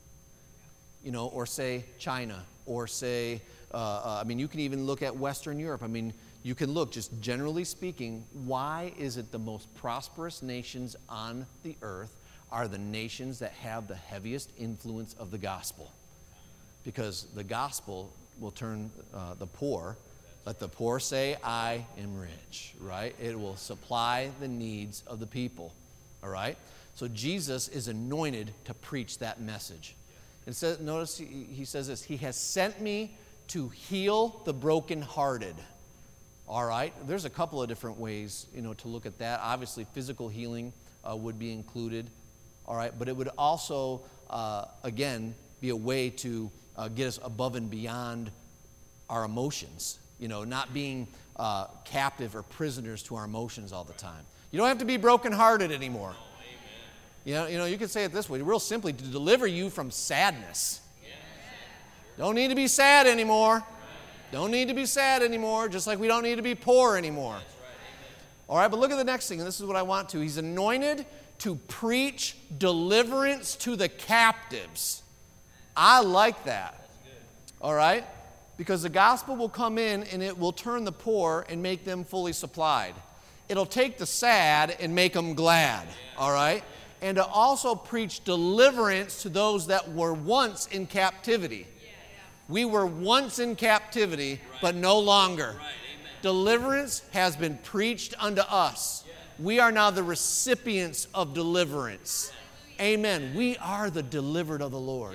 You know, or say China, or say, uh, uh, I mean, you can even look at Western Europe. I mean, you can look, just generally speaking, why is it the most prosperous nations on the earth are the nations that have the heaviest influence of the gospel? Because the gospel will turn uh, the poor. Let the poor say, I am rich, right? It will supply the needs of the people, all right? So Jesus is anointed to preach that message. And so, notice he, he says this, he has sent me to heal the brokenhearted. All right, there's a couple of different ways, you know, to look at that. Obviously, physical healing uh, would be included. All right, but it would also, uh, again, be a way to uh, get us above and beyond our emotions. You know, not being uh, captive or prisoners to our emotions all the time. You don't have to be brokenhearted anymore. You know, you know, you could say it this way, real simply, to deliver you from sadness. Don't need to be sad anymore. Don't need to be sad anymore, just like we don't need to be poor anymore. All right, but look at the next thing, and this is what I want to. He's anointed to preach deliverance to the captives. I like that. All right? Because the gospel will come in and it will turn the poor and make them fully supplied. It'll take the sad and make them glad. All right? And to also preach deliverance to those that were once in captivity. We were once in captivity, but no longer. Deliverance has been preached unto us. We are now the recipients of deliverance. Amen. We are the delivered of the Lord.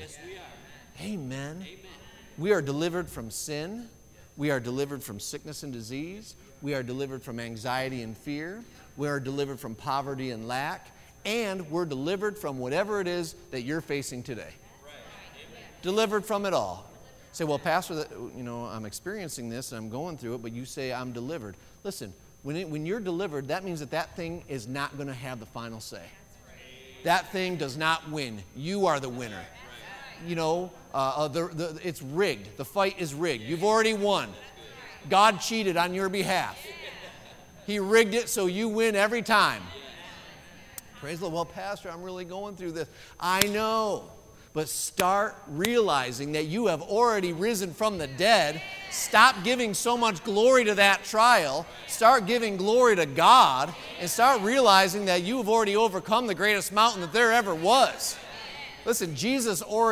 Amen. We are delivered from sin. We are delivered from sickness and disease. We are delivered from anxiety and fear. We are delivered from poverty and lack. And we're delivered from whatever it is that you're facing today. Delivered from it all. Say, well, Pastor, you know, I'm experiencing this and I'm going through it, but you say I'm delivered. Listen, when, it, when you're delivered, that means that that thing is not going to have the final say. That thing does not win. You are the winner. You know, uh, the, the, it's rigged. The fight is rigged. You've already won. God cheated on your behalf. He rigged it so you win every time. Praise the Lord. Well, Pastor, I'm really going through this. I know. But start realizing that you have already risen from the dead. Stop giving so much glory to that trial. Start giving glory to God. And start realizing that you have already overcome the greatest mountain that there ever was. Listen, Jesus already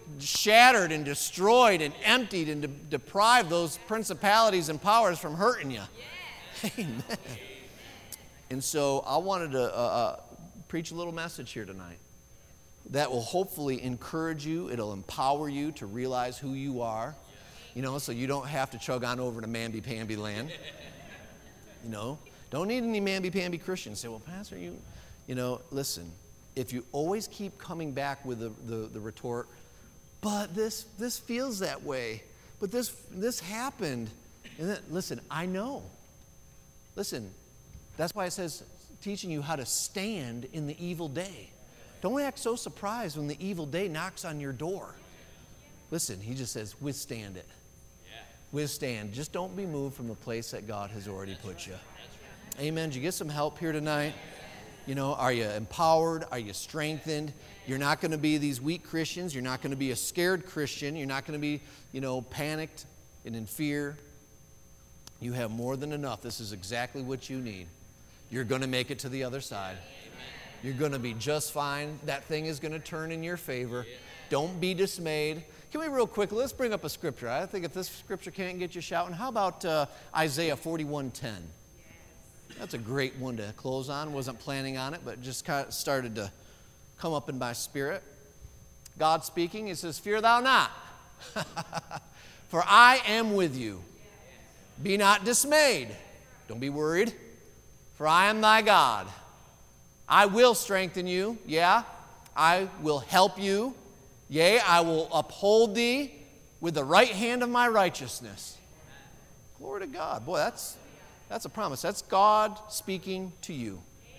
shattered and destroyed and emptied and de- deprived those principalities and powers from hurting you. Amen. And so I wanted to uh, uh, preach a little message here tonight that will hopefully encourage you. It'll empower you to realize who you are, you know, so you don't have to chug on over to mamby-pamby land. You know, don't need any mamby-pamby Christians. Say, well, Pastor, you, you know, listen, if you always keep coming back with the, the, the retort, but this this feels that way, but this this happened, and then, listen, I know. Listen, that's why it says teaching you how to stand in the evil day. Don't act so surprised when the evil day knocks on your door. Listen, he just says, withstand it. Withstand. Just don't be moved from the place that God has already put you. Amen. Did you get some help here tonight? You know, are you empowered? Are you strengthened? You're not going to be these weak Christians. You're not going to be a scared Christian. You're not going to be, you know, panicked and in fear. You have more than enough. This is exactly what you need. You're going to make it to the other side. You're going to be just fine. That thing is going to turn in your favor. Don't be dismayed. Can we real quick, let's bring up a scripture. I think if this scripture can't get you shouting, how about uh, Isaiah forty-one ten? That's a great one to close on. Wasn't planning on it, but just kind of started to come up in my spirit. God speaking, he says, fear thou not, for I am with you. Be not dismayed. Don't be worried, for I am thy God. I will strengthen you. Yeah, I will help you. Yea, I will uphold thee with the right hand of my righteousness. Glory to God. Boy, that's that's a promise. That's God speaking to you.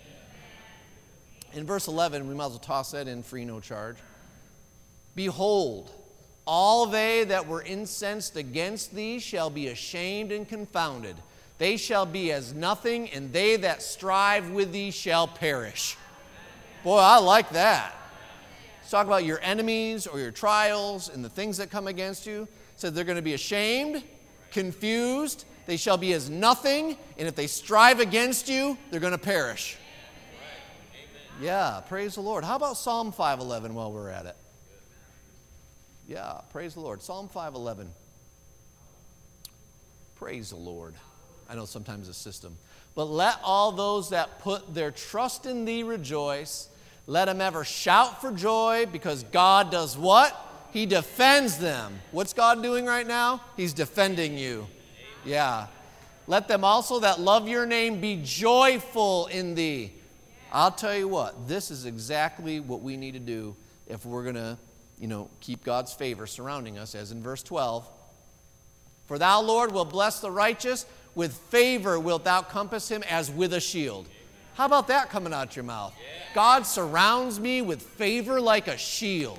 In verse eleven, we might as well toss that in free, no charge. Behold, all they that were incensed against thee shall be ashamed and confounded. They shall be as nothing, and they that strive with thee shall perish. Boy, I like that. Let's talk about your enemies or your trials and the things that come against you. It said they're going to be ashamed, confused, they shall be as nothing, and if they strive against you, they're going to perish. Yeah, praise the Lord. How about Psalm five eleven while we're at it? Yeah, praise the Lord. Psalm five eleven. Praise the Lord. I know sometimes a system. But let all those that put their trust in thee rejoice. Let them ever shout for joy, because God does what? He defends them. What's God doing right now? He's defending you. Yeah. Let them also that love your name be joyful in thee. I'll tell you what, this is exactly what we need to do if we're going to, you know, keep God's favor surrounding us, as in verse twelve. For thou, Lord, wilt bless the righteous. With favor wilt thou compass him as with a shield. How about that coming out your mouth? God surrounds me with favor like a shield.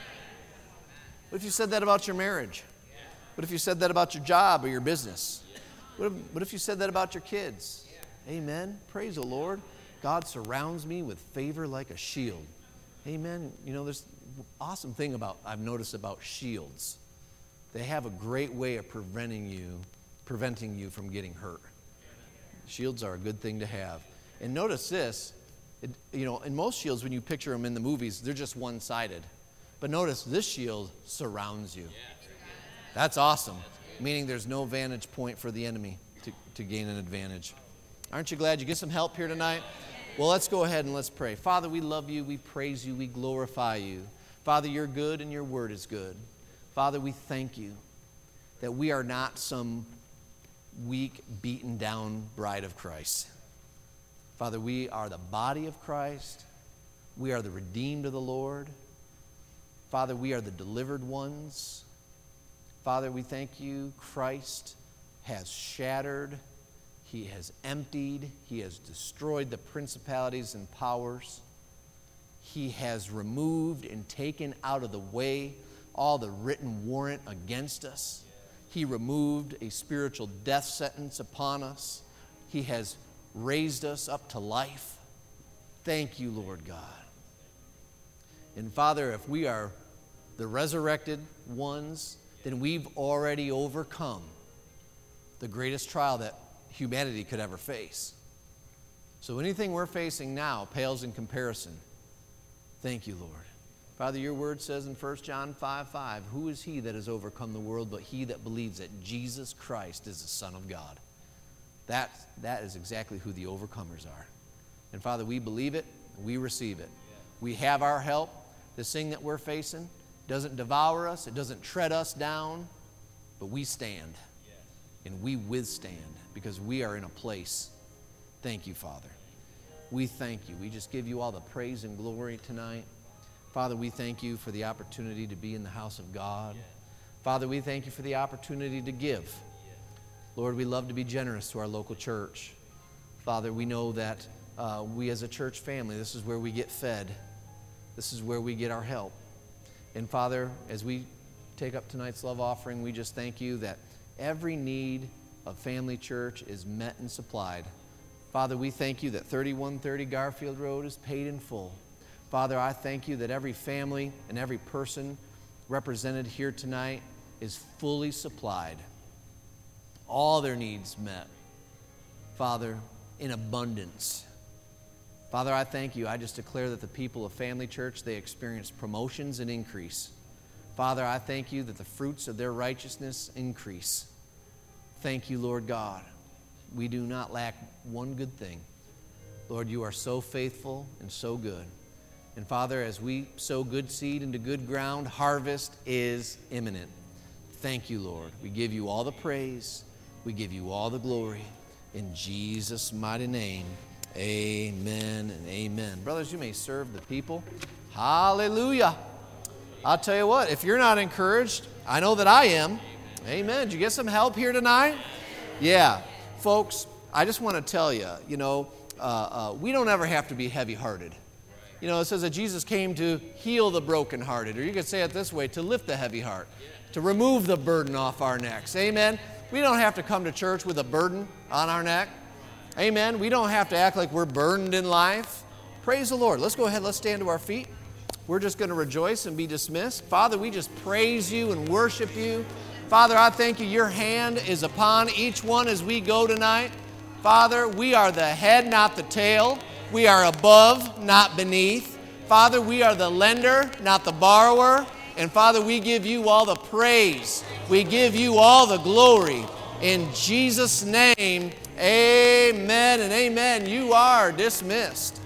What if you said that about your marriage? What if you said that about your job or your business? What if, what if you said that about your kids? Amen. Praise the Lord. God surrounds me with favor like a shield. Amen. You know, there's an awesome thing about I've noticed about shields. They have a great way of preventing you, preventing you from getting hurt. Shields are a good thing to have. And notice this, it, you know, in most shields, when you picture them in the movies, they're just one-sided. But notice this shield surrounds you. That's awesome, meaning there's no vantage point for the enemy to, to gain an advantage. Aren't you glad you get some help here tonight? Well, let's go ahead and let's pray. Father, we love you, we praise you, we glorify you. Father, you're good and your word is good. Father, we thank you that we are not some weak, beaten down bride of Christ. Father, we are the body of Christ. We are the redeemed of the Lord. Father, we are the delivered ones. Father, we thank you. Christ has shattered. He has emptied. He has destroyed the principalities and powers. He has removed and taken out of the way all the written warrant against us. He removed a spiritual death sentence upon us. He has raised us up to life. Thank you, Lord God. And Father, if we are the resurrected ones, then we've already overcome the greatest trial that humanity could ever face. So anything we're facing now pales in comparison. Thank you, Lord. Father, your word says in First John five five, who is he that has overcome the world but he that believes that Jesus Christ is the Son of God? That, that is exactly who the overcomers are. And Father, we believe it, we receive it. We have our help. This thing that we're facing doesn't devour us, it doesn't tread us down, but we stand and we withstand because we are in a place. Thank you, Father. We thank you. We just give you all the praise and glory tonight. Father, we thank you for the opportunity to be in the house of God. Father, we thank you for the opportunity to give. Lord, we love to be generous to our local church. Father, we know that uh, we as a church family, this is where we get fed. This is where we get our help. And Father, as we take up tonight's love offering, we just thank you that every need of Family Church is met and supplied. Father, we thank you that thirty-one thirty Garfield Road is paid in full. Father, I thank you that every family and every person represented here tonight is fully supplied. All their needs met. Father, in abundance. Father, I thank you. I just declare that the people of Family Church, they experience promotions and increase. Father, I thank you that the fruits of their righteousness increase. Thank you, Lord God. We do not lack one good thing. Lord, you are so faithful and so good. And Father, as we sow good seed into good ground, harvest is imminent. Thank you, Lord. We give you all the praise. We give you all the glory. In Jesus' mighty name, amen and amen. Brothers, you may serve the people. Hallelujah. I'll tell you what, if you're not encouraged, I know that I am. Amen. Did you get some help here tonight? Yeah. Folks, I just want to tell you, you know, uh, uh, we don't ever have to be heavy-hearted. You know, it says that Jesus came to heal the brokenhearted, or you could say it this way, to lift the heavy heart, to remove the burden off our necks. Amen. We don't have to come to church with a burden on our neck. Amen. We don't have to act like we're burdened in life. Praise the Lord. Let's go ahead. Let's stand to our feet. We're just going to rejoice and be dismissed. Father, we just praise you and worship you. Father, I thank you. Your hand is upon each one as we go tonight. Father, we are the head, not the tail. We are above, not beneath. Father, we are the lender, not the borrower. And Father, we give you all the praise. We give you all the glory. In Jesus' name, amen and amen. You are dismissed.